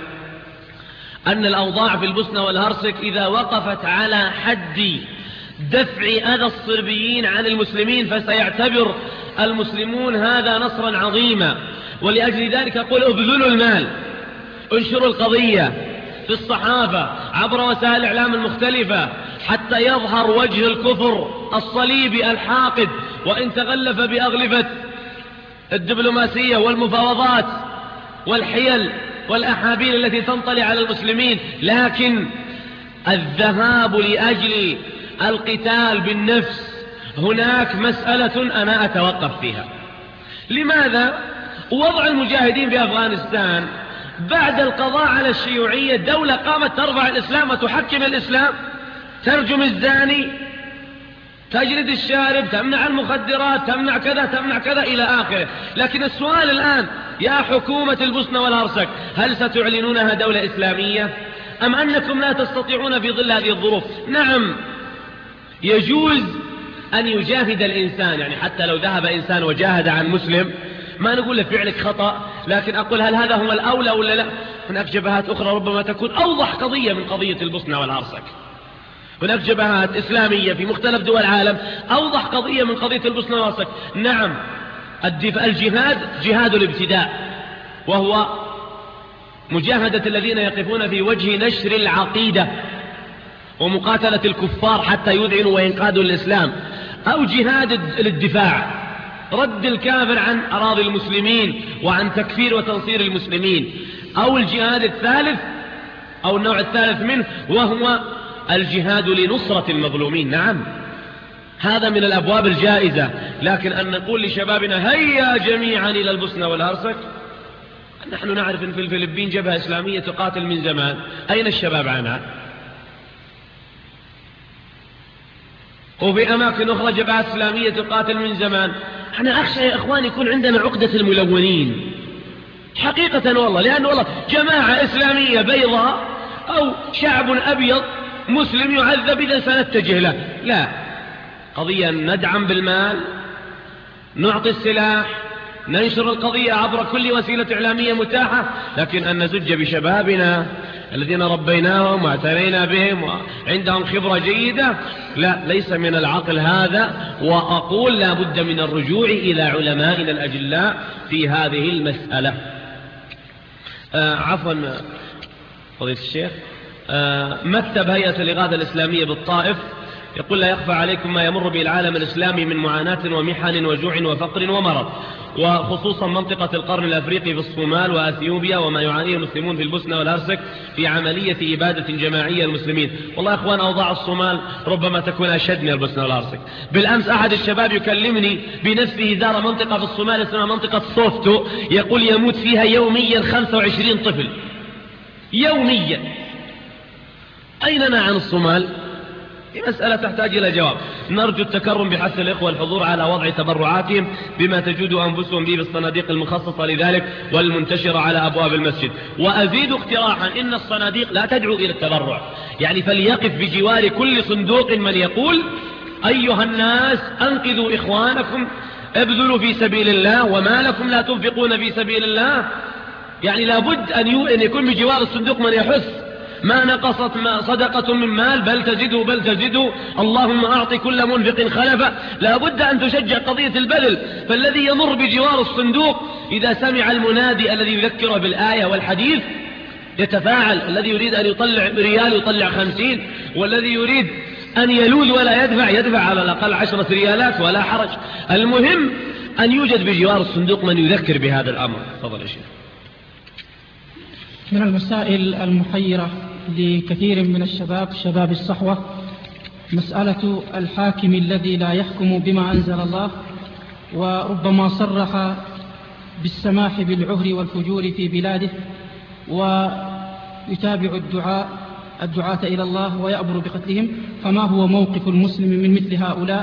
Speaker 1: أن الأوضاع في البوسنة والهرسك إذا وقفت على حد دفع أذى الصربيين عن المسلمين فسيعتبر المسلمون هذا نصرا عظيما. ولأجل ذلك أقول: ابذلوا المال، انشروا القضية في الصحافة عبر وسائل الإعلام المختلفة حتى يظهر وجه الكفر الصليبي الحاقد، وإن تغلف بأغلفة الدبلوماسية والمفاوضات والحيل والأحابيل التي تنطلي على المسلمين. لكن الذهاب لأجل القتال بالنفس هناك مسألة أنا أتوقف فيها. لماذا؟ وضع المجاهدين في أفغانستان بعد القضاء على الشيوعية دولة قامت ترفع الإسلام وتحكم الإسلام، ترجم الزاني، تجلد الشارب، تمنع المخدرات، تمنع كذا تمنع كذا إلى آخره. لكن السؤال الآن يا حكومة البوسنة والهرسك، هل ستعلنونها دولة إسلامية أم أنكم لا تستطيعون في ظل هذه الظروف؟ نعم، يجوز أن يجاهد الإنسان، يعني حتى لو ذهب إنسان وجاهد عن مسلم ما نقول له فعلك خطأ، لكن أقول هل هذا هو الأولى ولا لا؟ هناك جبهات أخرى ربما تكون أوضح قضية من قضية البوسنة والهرسك، هناك جبهات إسلامية في مختلف دول العالم أوضح قضية من قضية البوسنة والهرسك. نعم، الجهاد جهاد الابتداء، وهو مجاهدة الذين يقفون في وجه نشر العقيدة ومقاتلة الكفار حتى يذعنوا وينقادوا الإسلام، أو جهاد الدفاع، رد الكافر عن أراضي المسلمين وعن تكفير وتنصير المسلمين، أو الجهاد الثالث أو النوع الثالث منه وهو الجهاد لنصرة المظلومين. نعم، هذا من الأبواب الجائزة. لكن أن نقول لشبابنا هيا جميعا إلى البوسنة والهرسك، نحن نعرف أن في الفلبين جبهة إسلامية تقاتل من زمان، أين الشباب عنها؟ وفي أماكن أخرى جبهة إسلامية تقاتل من زمان. أنا أخشى يا إخوان يكون عندنا عقدة الملونين حقيقة والله، لأن والله جماعة إسلامية بيضاء أو شعب أبيض مسلم يعذب إذا سنتجه له. لا، قضية ندعم بالمال، نعطي السلاح، ننشر القضية عبر كل وسيلة إعلامية متاحة، لكن أن نزج بشبابنا الذين ربيناهم واعتنينا بهم وعندهم خبرة جيدة، لا، ليس من العقل هذا. وأقول لا بد من الرجوع إلى علمائنا الأجلاء في هذه المسألة. آه عفوا فضيلة الشيخ، آه مكتب هيئة الإغاثة الإسلامية بالطائف يقول: لا يخفى عليكم ما يمر به العالم الإسلامي من معاناة ومحن وجوع وفقر ومرض، وخصوصا منطقة القرن الأفريقي في الصومال وأثيوبيا، وما يعانيه المسلمون في البوسنة والهرسك في عملية إبادة جماعية المسلمين. والله يا أخوان، أوضاع الصومال ربما تكون أشد من البوسنة والهرسك. بالأمس أحد الشباب يكلمني بنفسه زار منطقة في الصومال اسمها منطقة صوفتو، يقول يموت فيها يوميا خمسة وعشرين طفل يوميا. أيننا عن الصومال؟ هي مسألة تحتاج إلى جواب. نرجو التكرم بحث الإخوة الحضور على وضع تبرعاتهم بما تجود أنفسهم به بالصناديق المخصصة لذلك والمنتشرة على أبواب المسجد. وأزيد اقتراحا: إن الصناديق لا تدعو إلى التبرع، يعني فليقف بجوار كل صندوق من يقول: أيها الناس أنقذوا إخوانكم، ابذلوا في سبيل الله، وما لكم لا تنفقون في سبيل الله. يعني لابد أن يكون بجوار الصندوق من يحث: ما نقصت ما صدقة من مال بل تزده بل تزده، اللهم أعط كل منفق خلفه. لا بد أن تشجع قضية البذل. فالذي يمر بجوار الصندوق إذا سمع المنادي الذي يذكره بالآية والحديث يتفاعل. الذي يريد أن يطلع ريال يطلع خمسين، والذي يريد أن يلوذ ولا يدفع يدفع على الأقل عشرة ريالات ولا حرج. المهم أن يوجد بجوار الصندوق من يذكر بهذا الأمر. تفضل يا شيخ.
Speaker 2: من المسائل المحيرة لكثير من الشباب، شباب الصحوة، مسألة الحاكم الذي لا يحكم بما أنزل الله، وربما صرح بالسماح بالعهر والفجور في بلاده، ويتابع الدعاء الدعاة إلى الله ويأمر بقتلهم. فما هو موقف المسلم من مثل هؤلاء؟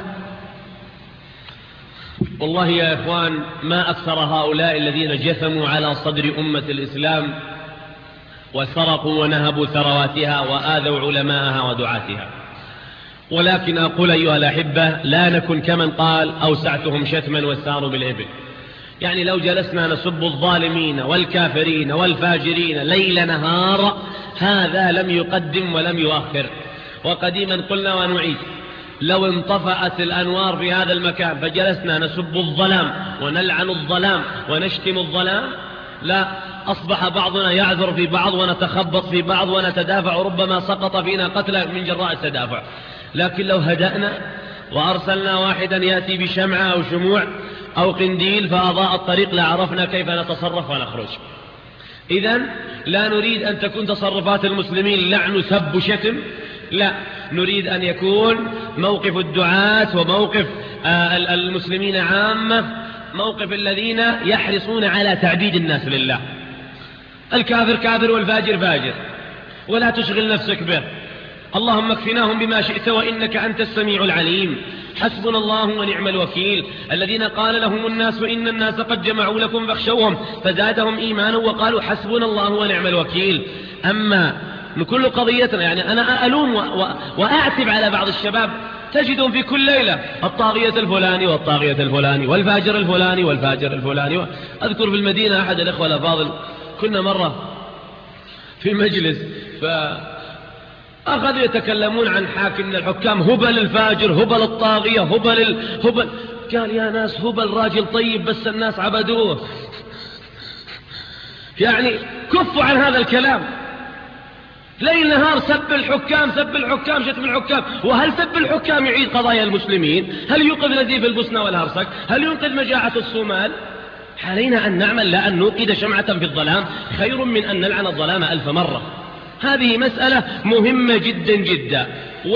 Speaker 1: والله يا إخوان، ما أكثر هؤلاء الذين جثموا على صدر أمة الإسلام وسرقوا ونهبوا ثرواتها وآذوا علماءها ودعاتها. ولكن أقول أيها الأحبة، لا نكن كمن قال: أوسعتهم شتما وساروا بالإبل. يعني لو جلسنا نسب الظالمين والكافرين والفاجرين ليل نهار، هذا لم يقدم ولم يؤخر. وقديما قلنا ونعيد: لو انطفأت الأنوار في هذا المكان فجلسنا نسب الظلام ونلعن الظلام ونشتم الظلام، لا أصبح بعضنا يعذر في بعض ونتخبط في بعض ونتدافع، وربما سقط فينا قتلى من جراء التدافع. لكن لو هدأنا وأرسلنا واحدا يأتي بشمعة أو شموع أو قنديل فأضاء الطريق لعرفنا كيف نتصرف ونخرج. إذن لا نريد أن تكون تصرفات المسلمين لعن سب شتم، لا، نريد أن يكون موقف الدعاة وموقف المسلمين عامة موقف الذين يحرصون على تعبيد الناس لله. الكافر كافر والفاجر فاجر، ولا تشغل نفسك به. اللهم اكفناهم بما شئت وإنك أنت السميع العليم. حسبنا الله ونعم الوكيل. الذين قال لهم الناس إن الناس قد جمعوا لكم فاخشوهم فزادهم إيمانا وقالوا حسبنا الله ونعم الوكيل. أما كل قضيتنا، يعني أنا ألوم وأعتب على بعض الشباب، تجدهم في كل ليلة الطاغية الفلاني والطاغية الفلاني والفاجر الفلاني والفاجر الفلاني. أذكر في المدينة أحد الإخوة الأفاضل، كنا مرة في مجلس فأخذوا يتكلمون عن حاكم من الحكام: هبل الفاجر، هبل الطاغية، هبل الهبل. قال: يا ناس، هبل راجل طيب بس الناس عبدوه. يعني كفوا عن هذا الكلام. ليل نهار سب الحكام، سب الحكام، شتم الحكام. وهل سب الحكام يعيد قضايا المسلمين؟ هل ينقذ نزيف البوسنة والهرسك؟ هل ينقذ مجاعة الصومال؟ علينا أن نعمل، لا أن نوقد شمعة في الظلام، خير من أن نلعن الظلام ألف مرة. هذه مسألة مهمة جدا جدا.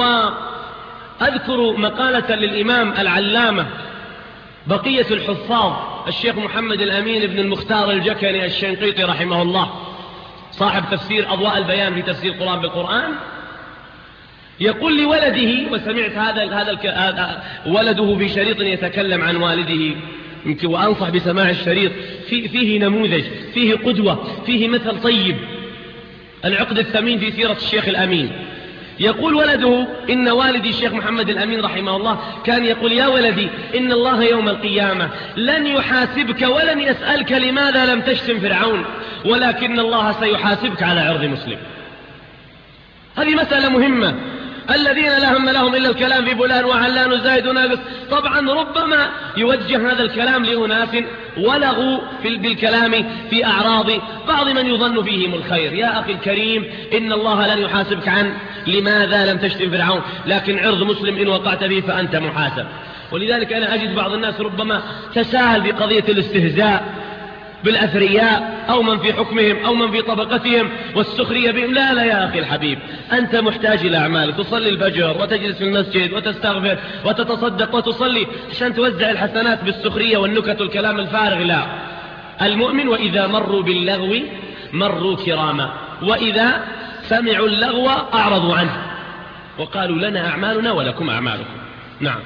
Speaker 1: وأذكر مقالة للإمام العلامة بقية الحفاظ الشيخ محمد الأمين بن المختار الجكني الشنقيطي رحمه الله، صاحب تفسير أضواء البيان في تفسير القرآن بالقرآن، يقول لولده، وسمعت هذا هذا ولده في شريط يتكلم عن والده، يمكن وأنصح بسماع الشريط، فيه نموذج، فيه قدوة، فيه مثل طيب، العقد الثمين في سيرة الشيخ الأمين. يقول ولده: إن والدي الشيخ محمد الأمين رحمه الله كان يقول: يا ولدي، إن الله يوم القيامة لن يحاسبك ولن يسألك لماذا لم تشتم فرعون، ولكن الله سيحاسبك على عرض مسلم. هذه مسألة مهمة. الذين لا هم لهم إلا الكلام في فلان وعلان وزايد وناقص. طبعا ربما يوجه هذا الكلام لأناس ولغوا في بالكلام في أعراض بعض من يظن فيهم الخير. يا أخي الكريم، إن الله لن يحاسبك عن لماذا لم تشتم فرعون، لكن عرض مسلم إن وقعت به فأنت محاسب. ولذلك أنا أجد بعض الناس ربما تساهل في قضية الاستهزاء بالأثرياء أو من في حكمهم أو من في طبقتهم والسخرية بهم. لا لا يا أخي الحبيب، أنت محتاج إلى أعمال، تصلي الفجر وتجلس في المسجد وتستغفر وتتصدق وتصلي عشان توزع الحسنات بالسخرية والنكت والكلام الفارغ. لا، المؤمن وإذا مروا باللغو مروا كراما، وإذا سمعوا اللغو أعرضوا عنه وقالوا لنا أعمالنا ولكم أعمالكم. نعم.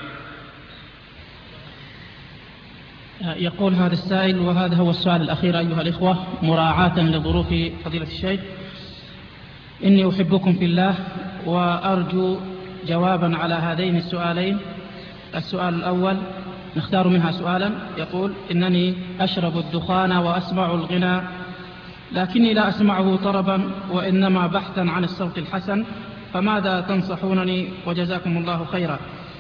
Speaker 2: يقول هذا السائل، وهذا هو السؤال الأخير أيها الإخوة مراعاة لظروف فضيلة الشيخ: إني أحبكم في الله وأرجو جوابا على هذين السؤالين. السؤال الأول نختار منها سؤالا، يقول: إنني أشرب الدخان وأسمع الغنى لكني لا أسمعه طربا وإنما بحثا عن الصوت الحسن، فماذا تنصحونني وجزاكم الله خيرا؟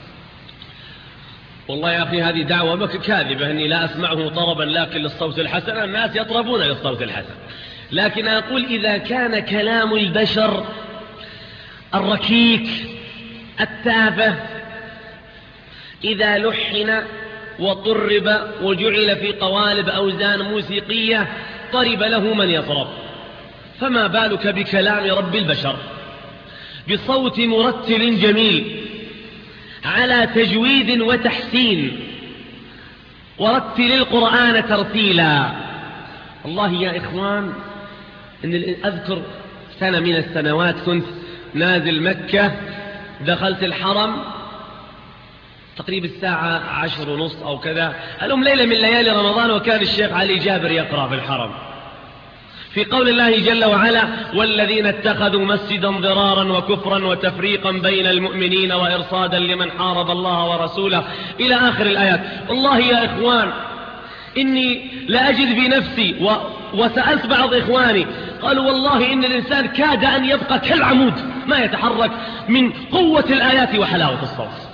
Speaker 1: والله يا أخي هذه دعوة بك كاذبة، أني لا أسمعه طربا لكن للصوت الحسن. الناس يطربون للصوت الحسن، لكن أقول إذا كان كلام البشر الركيك التافه إذا لحن وطرب وجعل في قوالب أوزان موسيقية طرب له من يطرب، فما بالك بكلام رب البشر بصوت مرتل جميل على تجويد وتحسين، ورتل القرآن ترتيلا. والله يا إخوان، إن أذكر سنة من السنوات كنت نازل مكة، دخلت الحرم تقريبا الساعة عشر ونص أو كذا، الأم ليلة من ليالي رمضان، وكان الشيخ علي جابر يقرأ في الحرم في قول الله جل وعلا: والذين اتخذوا مسجدا ضرارا وكفرا وتفريقا بين المؤمنين وإرصادا لمن حارب الله ورسوله، إلى آخر الآيات. والله يا إخوان إني لأجد بنفسي و... وسألت بعض إخواني قالوا والله إن الإنسان كاد أن يبقى كالعمود ما يتحرك من قوة الآيات وحلاوة الصوت.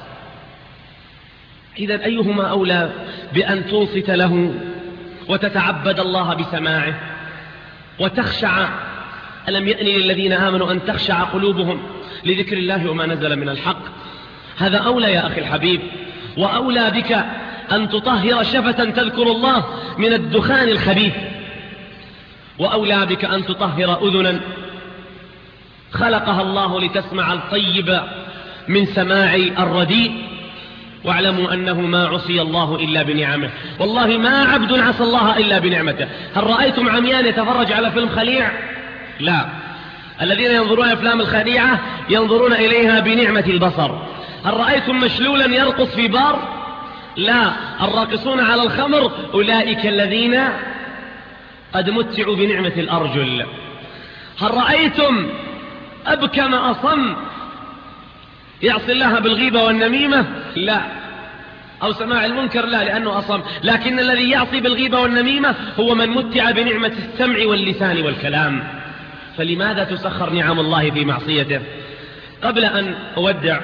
Speaker 1: إذن أيهما أولى بأن تنصت له وتتعبد الله بسماعه وتخشع؟ ألم يأن للذين آمنوا أن تخشع قلوبهم لذكر الله وما نزل من الحق؟ هذا أولى يا أخي الحبيب، وأولى بك أن تطهر شفة تذكر الله من الدخان الخبيث، وأولى بك أن تطهر أذنا خلقها الله لتسمع الطيب من سماع الرديء. واعلموا أنه ما عصي الله إلا بنعمه، والله ما عبد عصى الله إلا بنعمته. هل رأيتم عميان يتفرج على فيلم خليع؟ لا، الذين ينظرون أفلام الخليعة ينظرون إليها بنعمة البصر. هل رأيتم مشلولا يرقص في بار؟ لا، الراقصون على الخمر أولئك الذين قد متعوا بنعمة الأرجل. هل رأيتم أبكم أصم يعصي الله بالغيبة والنميمة؟ لا، أو سماع المنكر؟ لا، لأنه أصم. لكن الذي يعصي بالغيبة والنميمة هو من متع بنعمة السمع واللسان والكلام. فلماذا تسخر نعم الله في معصيته؟ قبل أن أودع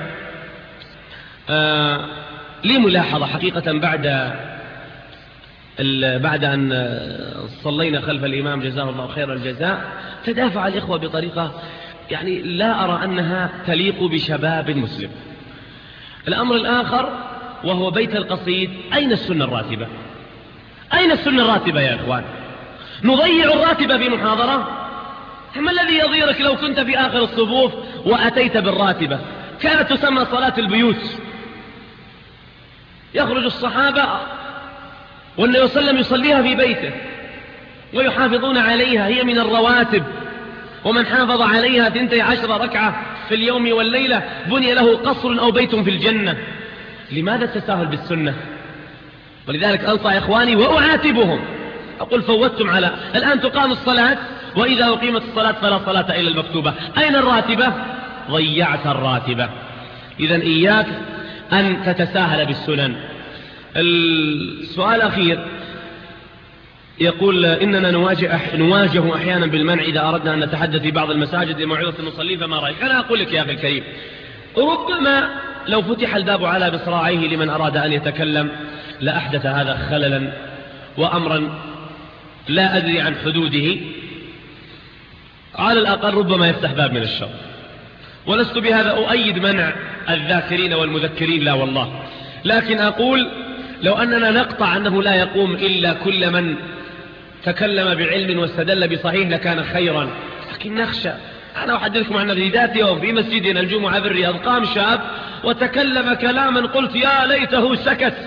Speaker 1: آه لي ملاحظة حقيقة بعد بعد أن صلينا خلف الإمام جزاه الله خير الجزاء، تدافع الإخوة بطريقة يعني لا أرى أنها تليق بشباب مسلم. الأمر الآخر وهو بيت القصيد، أين السنة الراتبة؟ أين السنة الراتبة يا إخوان؟ نضيع الراتبة في محاضرة؟ ما الذي يضيرك لو كنت في آخر الصفوف وأتيت بالراتبة؟ كانت تسمى صلاة البيوت، يخرج الصحابة والنبي صلى الله عليه وسلم يصليها في بيته ويحافظون عليها، هي من الرواتب، ومن حافظ عليها ثنتي عشر ركعة في اليوم والليلة بني له قصر أو بيت في الجنة. لماذا التساهل بالسنة؟ ولذلك أنصح إخواني وأعاتبهم، أقول فوتتم على الآن تقام الصلاة، وإذا أقيمت الصلاة فلا صلاة إلا المكتوبة. أين الراتبة؟ ضيعت الراتبة. إذن إياك أن تتساهل بالسنن. السؤال الأخير يقول: إننا نواجه, نواجه أحيانا بالمنع إذا أردنا أن نتحدث في بعض المساجد لموعظة المصلين، فما رأيك؟ أنا أقول لك يا أخي الكريم، ربما لو فتح الباب على مصراعيه لمن أراد أن يتكلم لأحدث هذا خللا وأمرا لا أدري عن حدوده، على الأقل ربما يفتح باب من الشر. ولست بهذا أؤيد منع الذاكرين والمذكرين، لا والله، لكن أقول لو أننا نقطع أنه لا يقوم إلا كل من تكلم بعلم واستدل بصحيح لكان خيرا، لكن نخشى. أنا أحدثكم عن نفسي ذات يوم في مسجدنا الجمعة بالرياض قام شاب وتكلم كلاما قلت يا ليته سكت،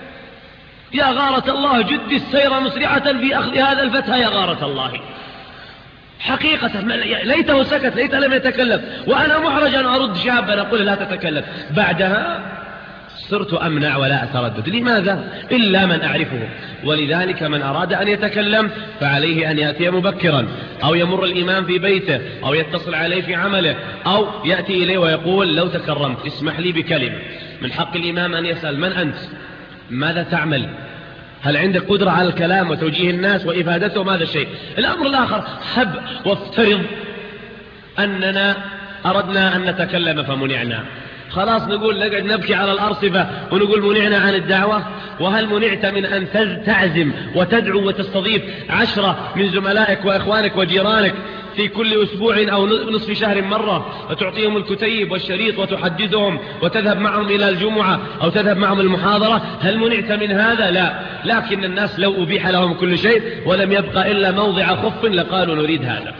Speaker 1: يا غارة الله جد السير مسرعة في أخذ هذا الفتى، يا غارة الله حقيقة ليته سكت، ليته لم يتكلم، وأنا محرج أن أرد شابا أقول لا تتكلم. بعدها صرت أمنع ولا أتردد. لماذا؟ إلا من أعرفه. ولذلك من أراد أن يتكلم فعليه أن يأتي مبكرا، أو يمر الإمام في بيته، أو يتصل عليه في عمله، أو يأتي إليه ويقول لو تكرمت اسمح لي بكلمة. من حق الإمام أن يسأل من أنت؟ ماذا تعمل؟ هل عندك قدرة على الكلام وتوجيه الناس وإفادتهم؟ هذا الشيء. الأمر الآخر، هب وافترض أننا أردنا أن نتكلم فمنعنا، خلاص نقول نقعد نبكي على الأرصفة ونقول منعنا عن الدعوة؟ وهل منعت من أن تعزم وتدعو وتستضيف عشرة من زملائك وإخوانك وجيرانك في كل أسبوع أو نصف شهر مرة، وتعطيهم الكتيب والشريط وتحدثهم وتذهب معهم إلى الجمعة أو تذهب معهم المحاضرة؟ هل منعت من هذا؟ لا. لكن الناس لو أبيح لهم كل شيء ولم يبقى إلا موضع خف لقالوا نريد هذا.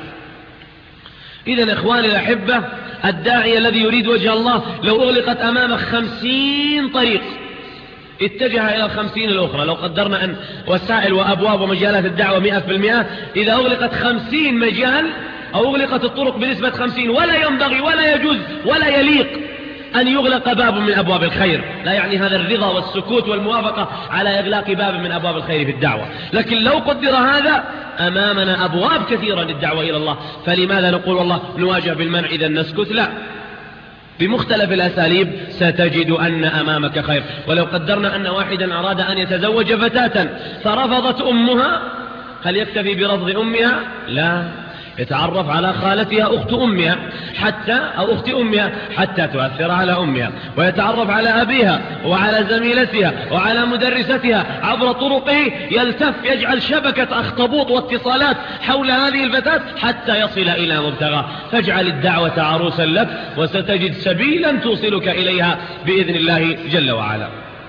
Speaker 1: إذن إخواني الأحبة، الداعي الذي يريد وجه الله لو أغلقت أمامه خمسين طريق اتجه إلى الخمسين الأخرى. لو قدرنا أن وسائل وأبواب ومجالات الدعوة مئة في المئة، إذا أغلقت خمسين مجال أو أغلقت الطرق بنسبة خمسين، ولا ينبغي ولا يجوز ولا يليق أن يغلق باب من أبواب الخير. لا يعني هذا الرضا والسكوت والموافقة على إغلاق باب من أبواب الخير في الدعوة، لكن لو قدر هذا أمامنا أبواب كثيرة للدعوة إلى الله، فلماذا نقول والله نواجه بالمنع إذا نسكت؟ لا، بمختلف الأساليب ستجد أن أمامك خير. ولو قدرنا أن واحدا أراد أن يتزوج فتاة فرفضت أمها، هل يكتفي برفض أمها؟ لا، يتعرف على خالتها أخت أمها حتى أو أخت أمها حتى تؤثر على أمها، ويتعرف على أبيها وعلى زميلتها وعلى مدرستها عبر طرقه، يلتف يجعل شبكة أخطبوط واتصالات حول هذه الفتاة حتى يصل إلى مبتغاه. فاجعل الدعوة عروسا لك وستجد سبيلا توصلك إليها بإذن الله جل وعلا.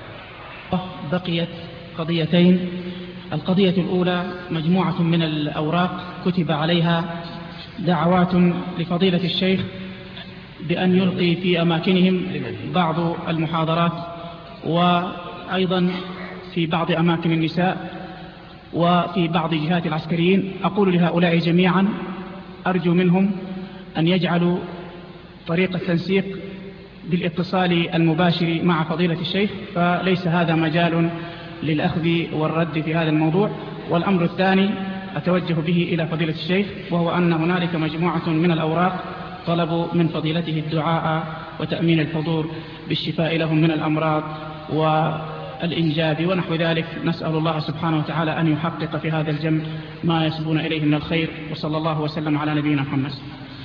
Speaker 2: بقيت قضيتين. القضية الأولى مجموعة من الأوراق كتب عليها دعوات لفضيلة الشيخ بأن يلقي في أماكنهم بعض المحاضرات، وأيضا في بعض أماكن النساء وفي بعض جهات العسكريين. أقول لهؤلاء جميعا أرجو منهم أن يجعلوا طريق التنسيق بالاتصال المباشر مع فضيلة الشيخ، فليس هذا مجال للأخذ والرد في هذا الموضوع. والأمر الثاني أتوجه به إلى فضيلة الشيخ، وهو أن هنالك مجموعة من الأوراق طلبوا من فضيلته الدعاء وتأمين الحضور بالشفاء لهم من الأمراض والإنجاب ونحو ذلك. نسأل الله سبحانه وتعالى أن يحقق في هذا الجمع ما يسبون إليه من الخير، وصلى الله وسلم على نبينا محمد.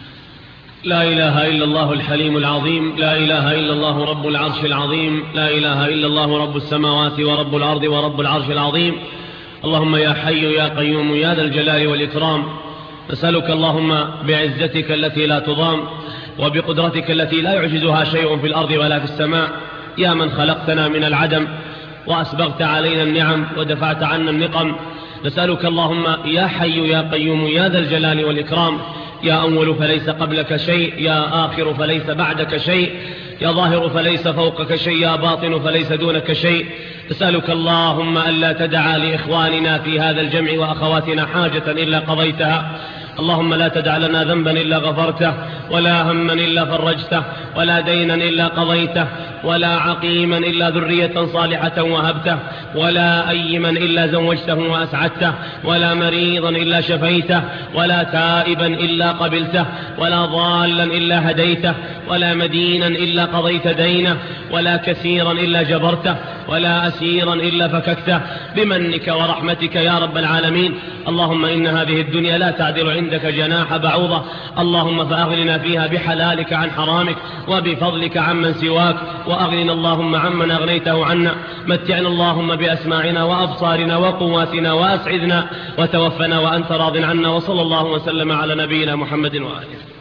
Speaker 1: لا إله إلا الله الحليم العظيم، لا إله إلا الله رب العرش العظيم، لا إله إلا الله رب السماوات ورب الأرض ورب العرش العظيم. اللهم يا حي يا قيوم يا ذا الجلال والإكرام، نسألك اللهم بعزتك التي لا تضام وبقدرتك التي لا يعجزها شيء في الأرض ولا في السماء، يا من خلقتنا من العدم وأسبغت علينا النعم ودفعت عنا النقم، نسألك اللهم يا حي يا قيوم يا ذا الجلال والإكرام، يا أول فليس قبلك شيء، يا آخر فليس بعدك شيء، يا ظاهر فليس فوقك شيء، يا باطن فليس دونك شيء. نسألك اللهم ألا تدع لإخواننا في هذا الجمع وأخواتنا حاجة إلا قضيتها، اللهم لا تدع لنا ذنبا إلا غفرته، ولا هما إلا فرجته، ولا دينا إلا قضيته، ولا عقيما إلا ذرية صالحة وهبته، ولا أيما إلا زوجته وأسعدته، ولا مريضا إلا شفيته، ولا تائبا إلا قبلته، ولا ضالا إلا هديته، ولا مدينا إلا قضيت دينه، ولا كثيرا إلا جبرته، ولا أسيرا إلا فككته بمنك ورحمتك يا رب العالمين. اللهم إن هذه الدنيا لا تعدل عندك جناح بعوضة، اللهم فأغننا فيها بحلالك عن حرامك وبفضلك عمن سواك، وأغننا اللهم عمن أغنيته عنا. متعنا اللهم بأسماعنا وأبصارنا وقواتنا وأسعدنا، وتوفنا وأنت راض عنا. وصلى الله وسلم على نبينا محمد وآله.